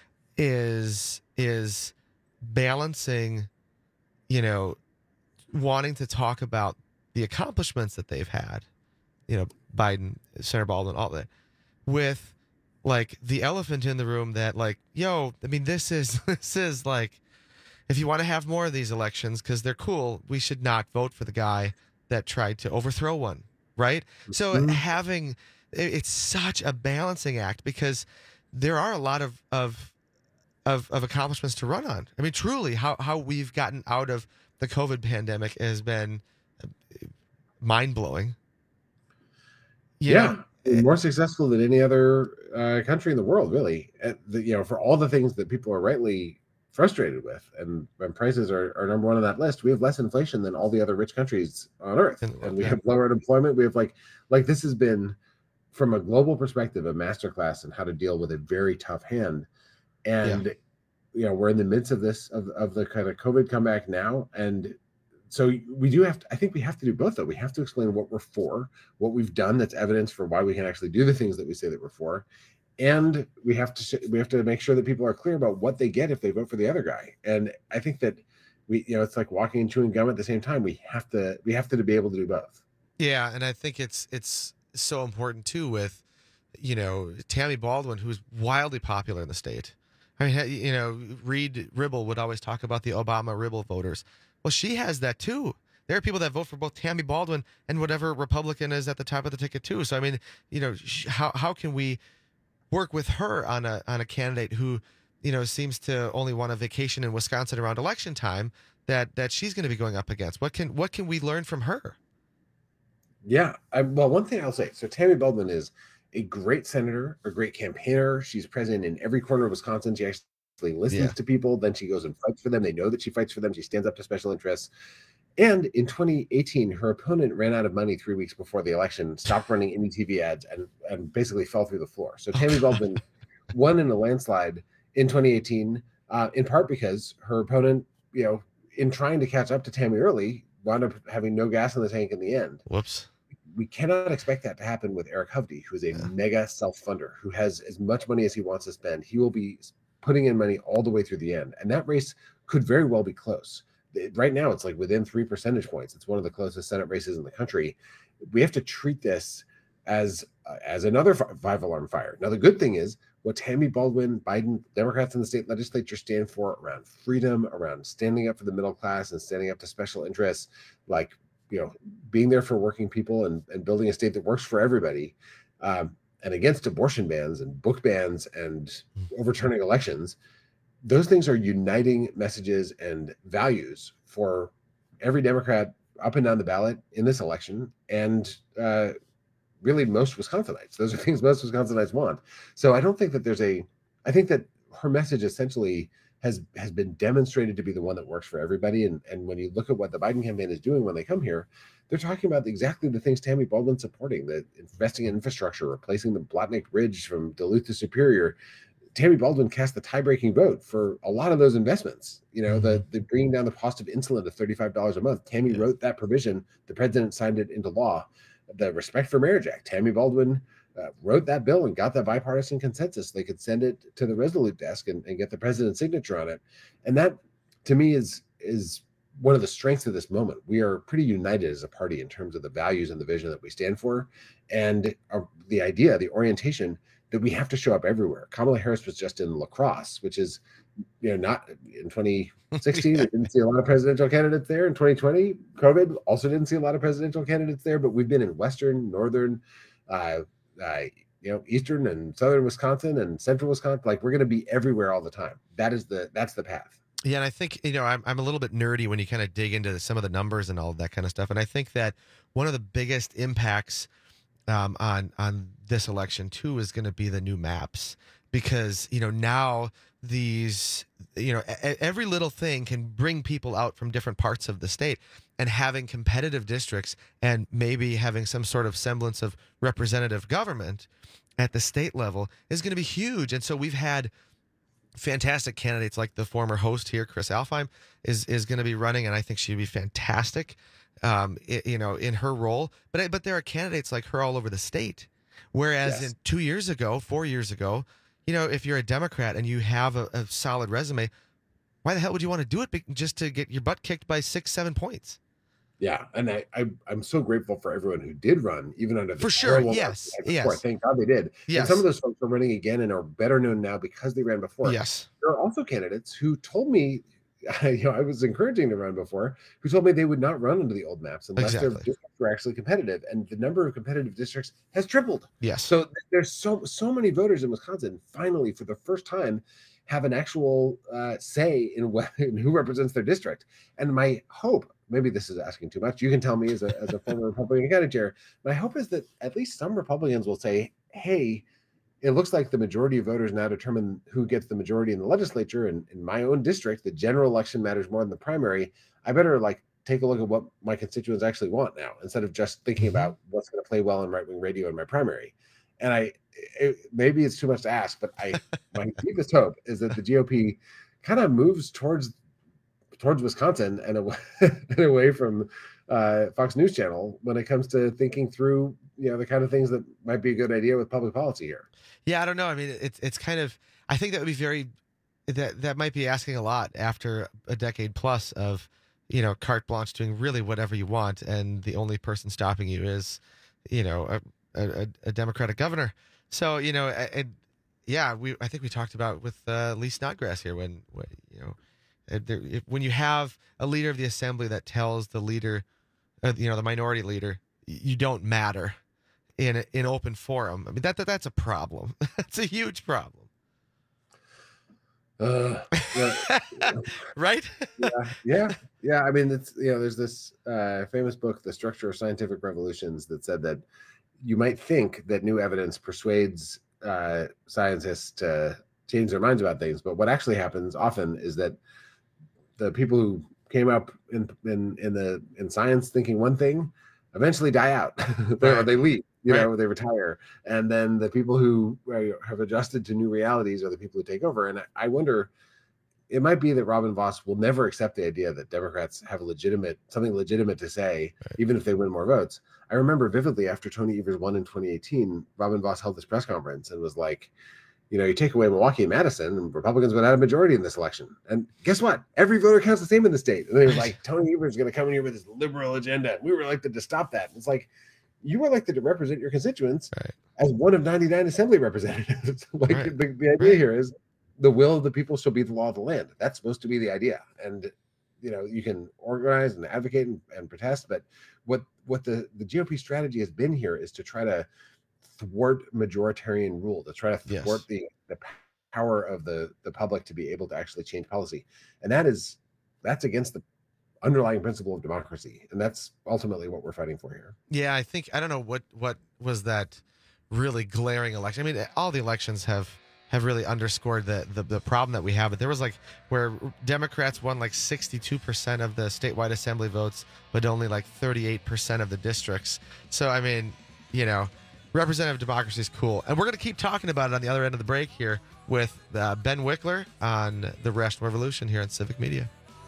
S14: is is balancing, you know, wanting to talk about the accomplishments that they've had, you know, Biden, Senator Baldwin, all that, with like the elephant in the room that, like, yo, I mean, this is this is like, if you want to have more of these elections because they're cool, we should not vote for the guy that tried to overthrow one. right? So
S19: Mhm.
S14: having it- it's such a balancing act because there are a lot of of of, of accomplishments to run on. I mean, truly, how how we've gotten out of the COVID pandemic has been mind blowing.
S19: Yeah, more successful than any other uh, country in the world, really. At the, you know, for all the things that people are rightly frustrated with, and, and prices are, are number one on that list. We have less inflation than all the other rich countries on earth, and we
S14: yeah.
S19: have lower unemployment. We have like like this has been, from a global perspective, a masterclass in how to deal with a very tough hand. And you know, we're in the midst of this of, of the kind of COVID comeback now, and so we do have to, I think we have to do both, though. We have to explain what we're for, what we've done that's evidence for why we can actually do the things that we say that we're for, and we have to sh- we have to make sure that people are clear about what they get if they vote for the other guy. And I think that we, you know, it's like walking and chewing gum at the same time. We have to we have to be able to do both.
S14: Yeah, and I think it's it's so important too with, you know, Tammy Baldwin, who's wildly popular in the state. I mean, you know, Reed Ribble would always talk about the Obama Ribble voters. Well, she has that too. There are people that vote for both Tammy Baldwin and whatever Republican is at the top of the ticket too. So I mean, you know, sh- how how can we work with her on a on a candidate who, you know, seems to only want a vacation in Wisconsin around election time that that she's going to be going up against? What can what can we learn from her?
S19: Yeah, I, well, one thing I'll say. So Tammy Baldwin is a great senator, a great campaigner. She's present in every corner of Wisconsin. She actually listens
S14: Yeah.
S19: to people. Then she goes and fights for them. They know that she fights for them. She stands up to special interests. And in twenty eighteen, her opponent ran out of money three weeks before the election, stopped running any T V ads, and, and basically fell through the floor. So Tammy Baldwin won in a landslide in twenty eighteen, uh, in part because her opponent, you know, in trying to catch up to Tammy early, wound up having no gas in the tank in the end.
S14: Whoops.
S19: We cannot expect that to happen with Eric Hovde, who is a yeah. mega self-funder, who has as much money as he wants to spend. He will be putting in money all the way through the end. And that race could very well be close. Right now, it's like within three percentage points. It's one of the closest Senate races in the country. We have to treat this as uh, as another five-alarm fire. Now, the good thing is what Tammy Baldwin, Biden, Democrats in the state legislature stand for around freedom, around standing up for the middle class and standing up to special interests, like, you know, being there for working people and, and building a state that works for everybody, um, and against abortion bans and book bans and overturning elections. Those things are uniting messages and values for every Democrat up and down the ballot in this election, and uh, really most Wisconsinites. Those are things most Wisconsinites want. So I don't think that there's a, I think that her message essentially has has been demonstrated to be the one that works for everybody. And, and when you look at what the Biden campaign is doing when they come here, they're talking about exactly the things Tammy Baldwin's supporting, the investing in infrastructure, replacing the Blatnick Bridge from Duluth to Superior. Tammy Baldwin cast the tie-breaking vote for a lot of those investments. You know, the, the bringing down the cost of insulin to thirty-five dollars a month. Tammy yeah. wrote that provision. The president signed it into law. The Respect for Marriage Act. Tammy Baldwin uh, wrote that bill and got that bipartisan consensus. They could send it to the Resolute desk and, and get the president's signature on it. And that, to me, is is one of the strengths of this moment. We are pretty united as a party in terms of the values and the vision that we stand for, and our, the idea, the orientation that we have to show up everywhere. Kamala Harris was just in La Crosse, which is, you know, not in twenty sixteen. yeah. We didn't see a lot of presidential candidates there. In twenty twenty, COVID also didn't see a lot of presidential candidates there. But we've been in Western, Northern, uh, uh, you know, Eastern and Southern Wisconsin and Central Wisconsin. Like, we're going to be everywhere all the time. That is the that's the path.
S14: Yeah, and I think, you know, I'm I'm a little bit nerdy when you kind of dig into some of the numbers and all of that kind of stuff. And I think that one of the biggest impacts Um, on on this election too is going to be the new maps, because you know now these you know a- every little thing can bring people out from different parts of the state, and having competitive districts and maybe having some sort of semblance of representative government at the state level is going to be huge. And so we've had fantastic candidates like the former host here, Chris Alfheim, is is going to be running, and I think she'd be fantastic. Um, it, you know, in her role, but but there are candidates like her all over the state. Whereas yes. in two years ago, four years ago, you know, if you're a Democrat and you have a, a solid resume, why the hell would you want to do it just to get your butt kicked by six, seven points?
S19: Yeah, and I, I I'm so grateful for everyone who did run, even under the
S14: for sure. Yes, yes.
S19: Thank God they did.
S14: Yes.
S19: And some of those folks are running again and are better known now because they ran before.
S14: Yes.
S19: There are also candidates who told me you know, I was encouraging to run before, who told me they would not run under the old maps unless
S14: Exactly.
S19: their districts were actually competitive. And the number of competitive districts has tripled.
S14: Yes.
S19: So there's so so many voters in Wisconsin finally, for the first time, have an actual uh, say in, what, in who represents their district. And my hope, maybe this is asking too much, you can tell me as a, as a former Republican county chair, my hope is that at least some Republicans will say, hey, it looks like the majority of voters now determine who gets the majority in the legislature. And in my own district, the general election matters more than the primary. I better like take a look at what my constituents actually want now, instead of just thinking about what's going to play well on right-wing radio in my primary. And I, it, maybe it's too much to ask, but I, my deepest hope is that the G O P kind of moves towards towards Wisconsin and away, and away from uh, Fox News Channel when it comes to thinking through, you know, the kind of things that might be a good idea with public policy here.
S14: Yeah, I don't know. I mean, it's it's kind of. I think that would be very. That that might be asking a lot after a decade plus of, you know, carte blanche doing really whatever you want, and the only person stopping you is, you know, a a, a Democratic governor. So you know, and yeah, we I think we talked about with uh, Lee Snodgrass here when, when you know, there, if, when you have a leader of the assembly that tells the leader, uh, you know, the minority leader, you don't matter in a, in open forum. I mean, that, that that's a problem. That's a huge problem.
S19: Uh, yeah.
S14: Right?
S19: yeah, yeah, yeah. I mean, it's, you know, there's this uh, famous book, The Structure of Scientific Revolutions, that said that you might think that new evidence persuades uh, scientists to change their minds about things, but what actually happens often is that the people who came up in in in the in science thinking one thing eventually die out. they,
S14: Right.
S19: or they leave, you
S14: Right.
S19: know, they retire, and then the people who uh, have adjusted to new realities are the people who take over. And I, I wonder, it might be that Robin Voss will never accept the idea that Democrats have a legitimate something legitimate to say,
S14: Right.
S19: even if they win more votes. I remember vividly after Tony Evers won in twenty eighteen, Robin Voss held this press conference and was like, you know, you take away Milwaukee and Madison, and Republicans would have a majority in this election. And guess what? Every voter counts the same in the state. And they were like, Tony Evers is going to come in here with his liberal agenda. We were elected to stop that. It's like, you were elected to represent your constituents
S14: Right.
S19: as one of ninety-nine assembly representatives. like
S14: Right.
S19: the, the idea here is the will of the people shall be the law of the land. That's supposed to be the idea. And, you know, you can organize and advocate and, and protest, but what, what the, the G O P strategy has been here is to try to thwart majoritarian rule, to try to
S14: Yes.
S19: thwart the, the power of the, the public to be able to actually change policy. And that is, that's against the underlying principle of democracy. And that's ultimately what we're fighting for here.
S14: Yeah, I think I don't know what what was that really glaring election. I mean, all the elections have have really underscored the the, the problem that we have. But there was like where Democrats won like sixty-two percent of the statewide assembly votes, but only like thirty-eight percent of the districts. So I mean, you know, representative democracy is cool, and we're going to keep talking about it on the other end of the break here with uh, Ben Wickler on the Rational Revolution here on Civic Media.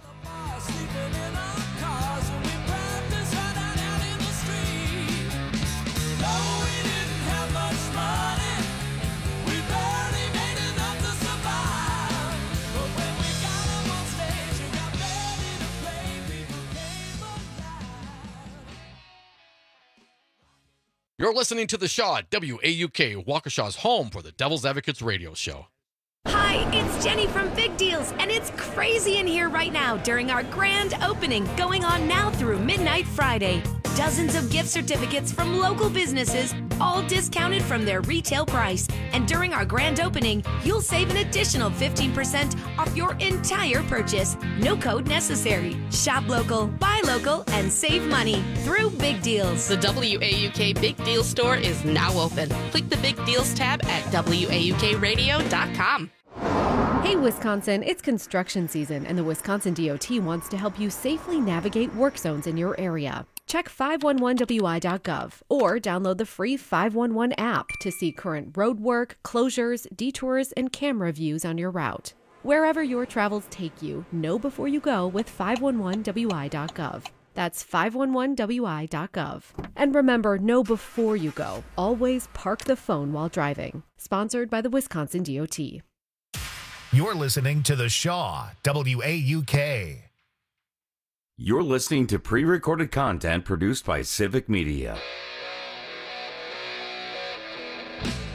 S2: You're listening to The Shaw at W A U K, Waukesha's home for the Devil's Advocates radio show.
S10: Hi, it's Jenny from Big Deals, and it's crazy in here right now during our grand opening going on now through midnight Friday. Dozens of gift certificates from local businesses, all discounted from their retail price. And during our grand opening, you'll save an additional fifteen percent off your entire purchase. No code necessary. Shop local, buy local, and save money through Big Deals.
S11: The W A U K Big Deals store is now open. Click the Big Deals tab at W A U K radio dot com.
S12: Hey Wisconsin, it's construction season and the Wisconsin D O T wants to help you safely navigate work zones in your area. Check five one one W I dot gov or download the free five one one app to see current road work, closures, detours, and camera views on your route. Wherever your travels take you, know before you go with five one one W I dot gov. That's five one one W I dot gov. And remember, know before you go. Always park the phone while driving. Sponsored by the Wisconsin D O T.
S8: You're listening to The Shaw, W A U K.
S18: You're listening to pre-recorded content produced by Civic Media.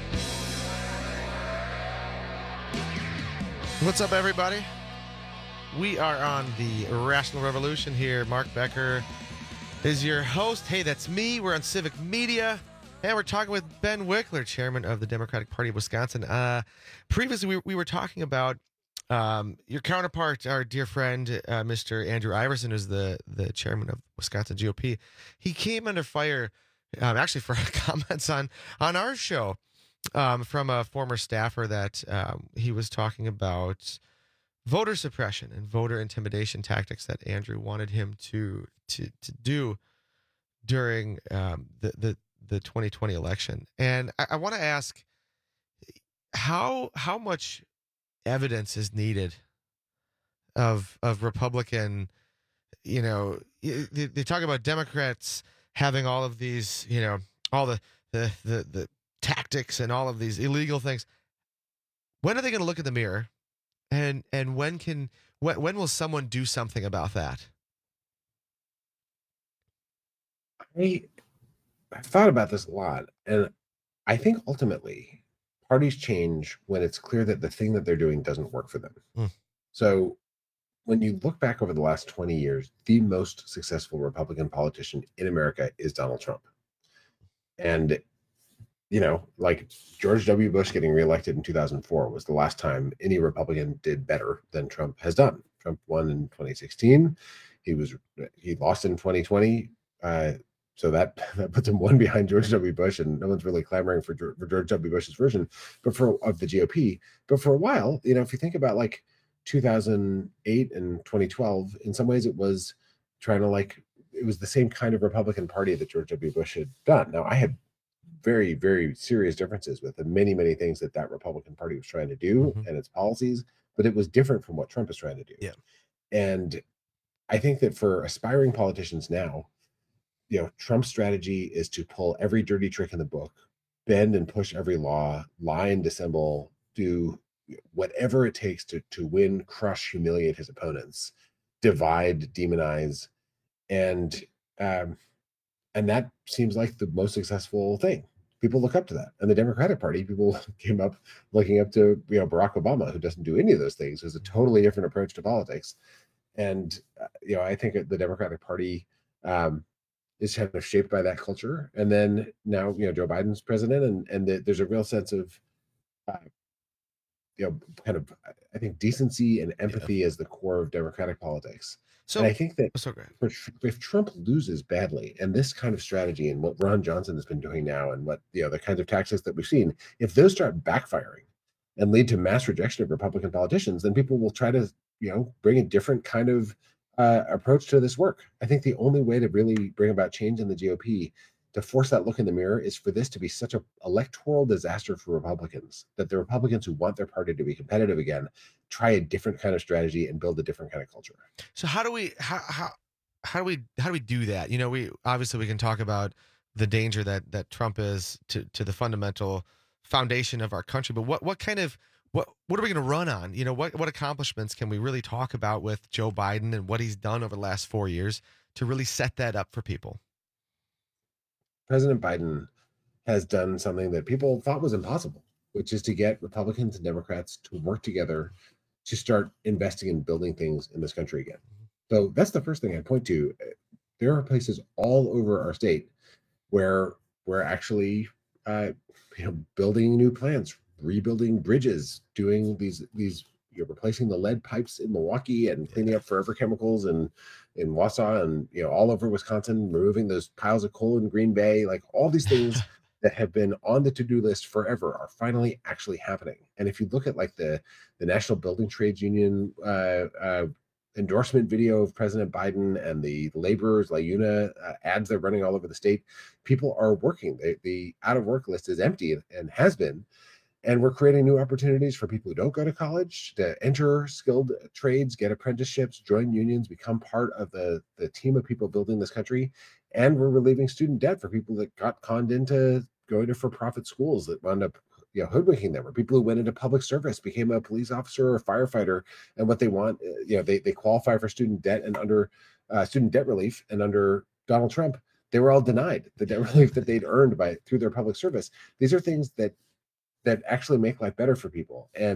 S14: What's up, everybody? We are on the Rational Revolution here. Mark Becker is your host. Hey, that's me. We're on Civic Media, and we're talking with Ben Wickler, chairman of the Democratic Party of Wisconsin. Uh, previously, we, we were talking about um, your counterpart, our dear friend, uh, Mister Andrew Iverson, who's the, the chairman of Wisconsin G O P. He came under fire, um, actually, for comments on, on our show um, from a former staffer that um, he was talking about voter suppression and voter intimidation tactics that Andrew wanted him to to to do during um, the, the the twenty twenty election. And I, I want to ask how how much evidence is needed of of Republican, you know, they, they talk about Democrats having all of these, you know, all the the the, the tactics and all of these illegal things. When are they going to look in the mirror? And and when can when, when will someone do something about that?
S19: I I've thought about this a lot, and I think ultimately parties change when it's clear that the thing that they're doing doesn't work for them.
S14: Mm.
S19: So when you look back over the last twenty years, the most successful Republican politician in America is Donald Trump. And you know, like George W. Bush getting reelected in two thousand four was the last time any Republican did better than Trump has done. Trump won in twenty sixteen. He was he lost in twenty twenty. Uh, so that, that puts him one behind George W. Bush, and no one's really clamoring for, for George W. Bush's version, but for of the G O P. But for a while, you know, if you think about like two thousand eight and twenty twelve, in some ways it was trying to like it was the same kind of Republican Party that George W. Bush had done. Now I had very, very serious differences with the many, many things that that Republican Party was trying to do mm-hmm. and its policies, but it was different from what Trump is trying to do.
S14: Yeah.
S19: And I think that for aspiring politicians now, you know, Trump's strategy is to pull every dirty trick in the book, bend and push every law, lie and dissemble, do whatever it takes to to win, crush, humiliate his opponents, divide, demonize, and um, and that seems like the most successful thing. People look up to that. And the Democratic Party, people came up looking up to, you know, Barack Obama, who doesn't do any of those things, has a totally different approach to politics. And, uh, you know, I think the Democratic Party um, is kind of shaped by that culture. And then now, you know, Joe Biden's president, and, and the, there's a real sense of, uh, you know, kind of, I think, decency and empathy yeah. as the core of Democratic politics. So and I think that
S14: so
S19: if, if Trump loses badly, and this kind of strategy and what Ron Johnson has been doing now, and what, you know, the kinds of tactics that we've seen, if those start backfiring and lead to mass rejection of Republican politicians, then people will try to, you know, bring a different kind of uh, approach to this work. I think the only way to really bring about change in the G O P, to force that look in the mirror, is for this to be such an electoral disaster for Republicans, that the Republicans who want their party to be competitive again try a different kind of strategy and build a different kind of culture.
S14: So how do we how how how do we how do we do that? You know, we obviously we can talk about the danger that that Trump is to to the fundamental foundation of our country, but what what kind of what what are we going to run on? You know, what what accomplishments can we really talk about with Joe Biden and what he's done over the last four years to really set that up for people?
S19: President Biden has done something that people thought was impossible, which is to get Republicans and Democrats to work together to start investing in building things in this country again. So that's the first thing I point to. There are places all over our state where we're actually uh, you know, building new plants, rebuilding bridges, doing these these you know, replacing the lead pipes in Milwaukee and cleaning up forever chemicals and in Wausau and, you know, all over Wisconsin, removing those piles of coal in Green Bay, like all these things that have been on the to-do list forever are finally actually happening. And if you look at like the, the National Building Trades Union uh, uh, endorsement video of President Biden and the laborers, LaUNA uh, ads they're running all over the state, people are working. They, the out of work list is empty and, and has been. And we're creating new opportunities for people who don't go to college to enter skilled trades, get apprenticeships, join unions, become part of the, the team of people building this country. And we're relieving student debt for people that got conned into going to for-profit schools that wound up, you know, hoodwinking them, or people who went into public service, became a police officer or a firefighter, and what they want, you know, they, they qualify for student debt and under uh, student debt relief, and under Donald Trump, they were all denied the debt relief that they'd earned by through their public service. These are things that that actually make life better for people. And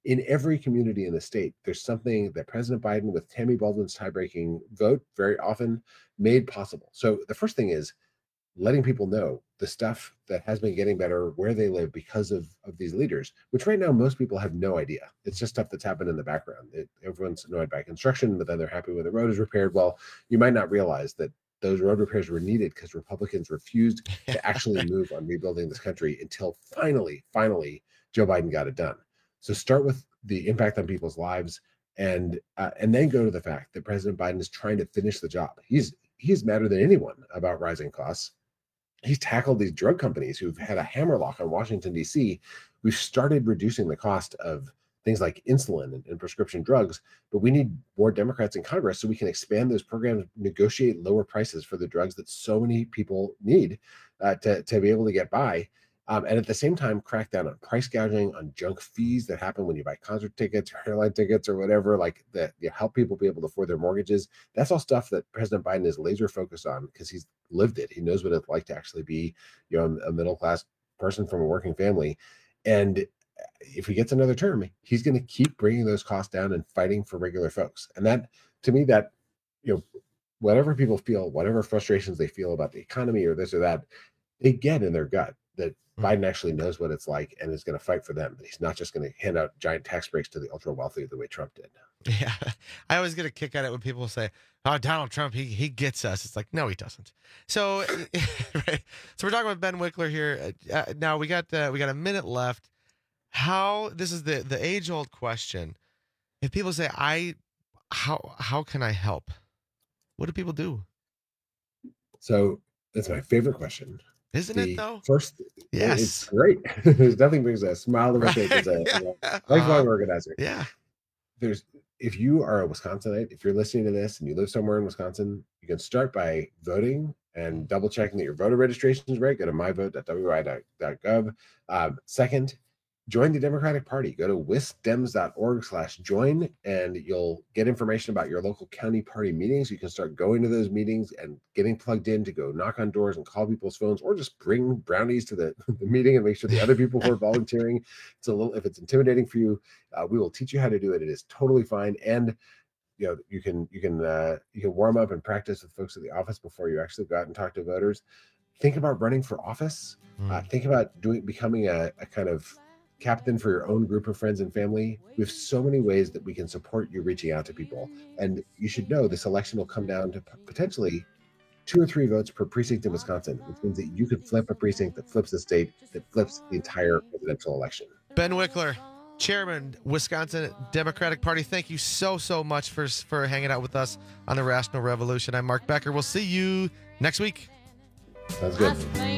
S19: in every community in the state, there's something that President Biden, with Tammy Baldwin's tie-breaking vote, very often made possible. So the first thing is letting people know the stuff that has been getting better where they live because of, of these leaders, which right now most people have no idea. It's just stuff that's happened in the background. It, everyone's annoyed by construction, but then they're happy when the road is repaired. Well, you might not realize that those road repairs were needed because Republicans refused to actually move on rebuilding this country until finally, finally, Joe Biden got it done. So start with the impact on people's lives, and uh, and then go to the fact that President Biden is trying to finish the job. He's he's madder than anyone about rising costs. He's tackled these drug companies who've had a hammerlock on Washington, D C. We've started reducing the cost of things like insulin and, and prescription drugs, but we need more Democrats in Congress so we can expand those programs, negotiate lower prices for the drugs that so many people need uh, to, to be able to get by. Um, and at the same time, crack down on price gouging, on junk fees that happen when you buy concert tickets or airline tickets or whatever, like that, you know, help people be able to afford their mortgages. That's all stuff that President Biden is laser focused on because he's lived it. He knows what it's like to actually be, you know, a middle-class person from a working family. And if he gets another term, he's going to keep bringing those costs down and fighting for regular folks. And that, to me, that, you know, whatever people feel, whatever frustrations they feel about the economy or this or that, they get in their gut that Biden actually knows what it's like and is going to fight for them. He's not just going to hand out giant tax breaks to the ultra wealthy the way Trump did.
S14: Yeah. I always get a kick at it when people say, oh, Donald Trump, he he gets us. It's like, no, he doesn't. So, right. So we're talking about Ben Wickler here. Uh, now we got uh, we got a minute left. How, this is the, the age old question. If people say, I, how, how can I help? What do people do?
S19: So that's my favorite question.
S14: Isn't
S19: the
S14: it though?
S19: First,
S14: yes,
S19: it's great. There's nothing brings a smile to my face as a,
S14: yeah.
S19: as a lifelong
S14: uh,
S19: organizer.
S14: Yeah.
S19: There's, if you are a Wisconsinite, if you're listening to this and you live somewhere in Wisconsin, you can start by voting and double checking that your voter registration is right. Go to my vote dot w i dot gov. Um, second, join the Democratic Party. Go to wisdems dot org slash join, and you'll get information about your local county party meetings. You can start going to those meetings and getting plugged in to go knock on doors and call people's phones, or just bring brownies to the, the meeting and make sure the other people who are volunteering. It's a little, if it's intimidating for you, uh, we will teach you how to do it. It is totally fine. And you know, you can you can uh, you can warm up and practice with folks at the office before you actually go out and talk to voters. Think about running for office. Mm. Uh, think about doing becoming a, a kind of captain for your own group of friends and family. We have so many ways that we can support you reaching out to people. And you should know this election will come down to p- potentially two or three votes per precinct in Wisconsin, which means that you could flip a precinct that flips the state, that flips the entire presidential election.
S14: Ben Wickler, Chairman, Wisconsin Democratic Party, thank you so, so much for, for hanging out with us on the Rational Revolution. I'm Mark Becker. We'll see you next week.
S19: Sounds good.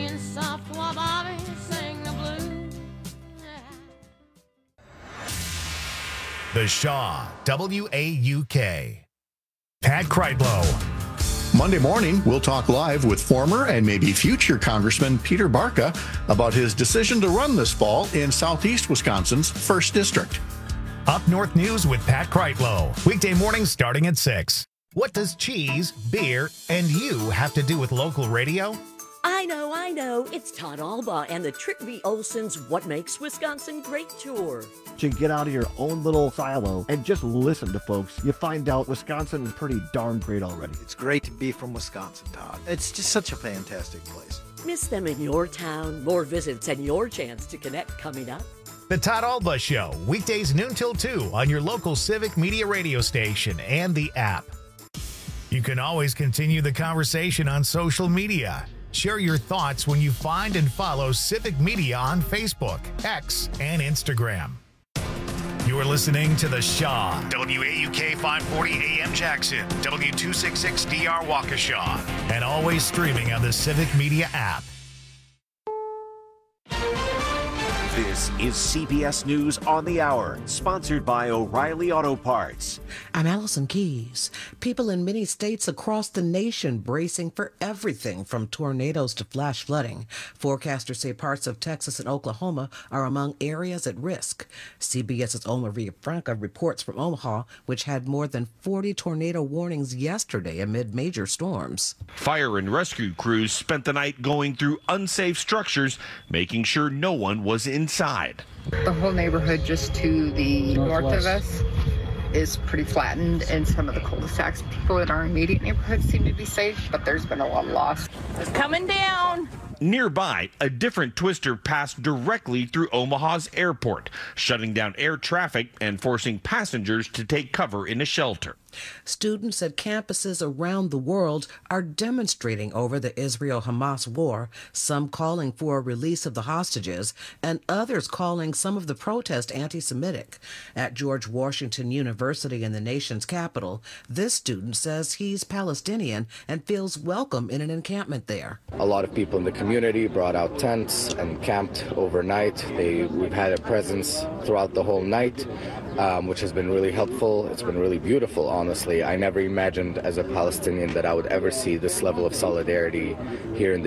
S8: The Shaw, W A U K. Pat Kreitlow.
S1: Monday morning, we'll talk live with former and maybe future Congressman Peter Barca about his decision to run this fall in Southeast Wisconsin's first District.
S8: Up North News with Pat Kreitlow. Weekday mornings starting at six. What does cheese, beer, and you have to do with local radio?
S20: I know, I know. It's Todd Alba and the Trick V. Olson's What Makes Wisconsin Great tour.
S3: To get out of your own little silo and just listen to folks, you find out Wisconsin is pretty darn great already.
S13: It's great to be from Wisconsin, Todd. It's just such a fantastic place.
S20: Miss them in your town. More visits and your chance to connect coming up.
S8: The Todd Alba Show, weekdays noon till two on your local Civic Media radio station and the app. You can always continue the conversation on social media. Share your thoughts when you find and follow Civic Media on Facebook, X, and Instagram. You are listening to The Shaw, W A U K five forty A M Jackson, W two sixty-six D R Waukesha, and always streaming on the Civic Media app.
S16: This is C B S News on the Hour, sponsored by O'Reilly Auto Parts.
S17: I'm Allison Keys. People in many states across the nation bracing for everything from tornadoes to flash flooding. Forecasters say parts of Texas and Oklahoma are among areas at risk. CBS's Omar Villafranca reports from Omaha, which had more than forty tornado warnings yesterday amid major storms.
S21: Fire and rescue crews spent the night going through unsafe structures, making sure no one was in
S4: inside.
S5: The whole neighborhood just to the north of us is pretty flattened, and some of the cul-de-sacs, people in our immediate neighborhood seem to be safe, but there's been a lot of loss.
S29: It's coming down.
S4: Nearby, a different twister passed directly through Omaha's airport, shutting down air traffic and forcing passengers to take cover in a shelter.
S17: Students at campuses around the world are demonstrating over the Israel-Hamas war, some calling for a release of the hostages, and others calling some of the protest anti-Semitic. At George Washington University in the nation's capital, this student says he's Palestinian and feels welcome in an encampment there.
S6: A lot of people in the community brought out tents and camped overnight. They, we've had a presence throughout the whole night, um, which has been really helpful. It's been really beautiful, honestly. I never imagined as a Palestinian that I would ever see this level of solidarity here in the